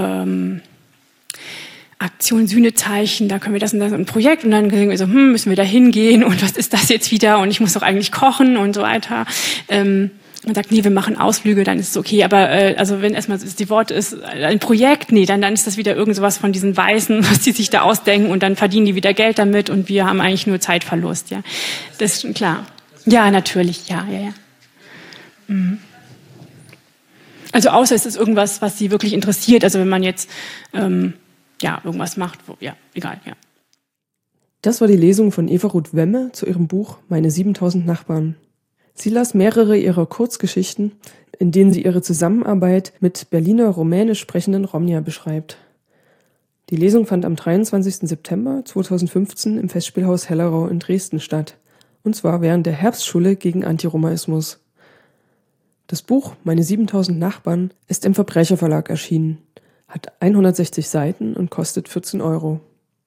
Aktion Sühnezeichen, da können wir das und das ein Projekt und dann denken wir so, müssen wir da hingehen und was ist das jetzt wieder und ich muss doch eigentlich kochen und so weiter. Man sagt, nee, wir machen Ausflüge, dann ist es okay. Aber also wenn erstmal die Worte ist ein Projekt, nee, dann ist das wieder irgend sowas von diesen Weißen, was die sich da ausdenken und dann verdienen die wieder Geld damit und wir haben eigentlich nur Zeitverlust. Ja, das ist schon klar. Ja, natürlich, ja. Mhm. Also außer es ist irgendwas, was sie wirklich interessiert. Also wenn man jetzt irgendwas macht, egal, ja. Das war die Lesung von Eva Ruth Wemme zu ihrem Buch Meine 7000 Nachbarn. Sie las mehrere ihrer Kurzgeschichten, in denen sie ihre Zusammenarbeit mit Berliner rumänisch sprechenden Romnia beschreibt. Die Lesung fand am 23. September 2015 im Festspielhaus Hellerau in Dresden statt, und zwar während der Herbstschule gegen Antiromaismus. Das Buch Meine 7000 Nachbarn ist im Verbrecherverlag erschienen, hat 160 Seiten und kostet 14 €.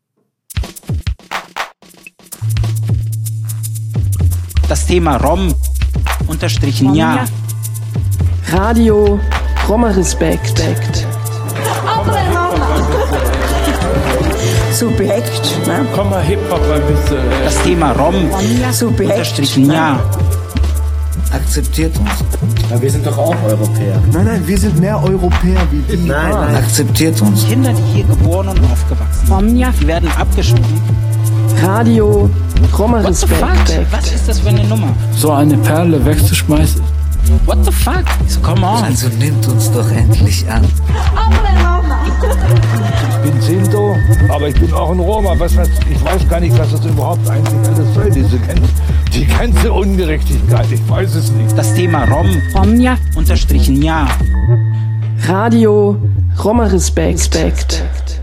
Das Thema Rom_ja. Radio Roma Respekt. Subjekt, ne? Komm mal Hip-Hop ein bisschen. Das Thema Rom_ja. Akzeptiert uns. Ja, wir sind doch auch Europäer. Nein, wir sind mehr Europäer wie die. Nein. Akzeptiert uns. Kinder, die hier geboren und aufgewachsen sind, die werden abgeschoben. Radio Roma What the fuck? Respekt. Was ist das für eine Nummer? So eine Perle wegzuschmeißen. What the fuck? So, come on. Also nimmt uns doch endlich an. Ich bin Sinto, aber ich bin auch ein Roma. Ich weiß gar nicht, was das überhaupt eigentlich alles soll, die ganze Ungerechtigkeit. Ich weiß es nicht. Das Thema Romnia _ja. Radio Roma Respekt.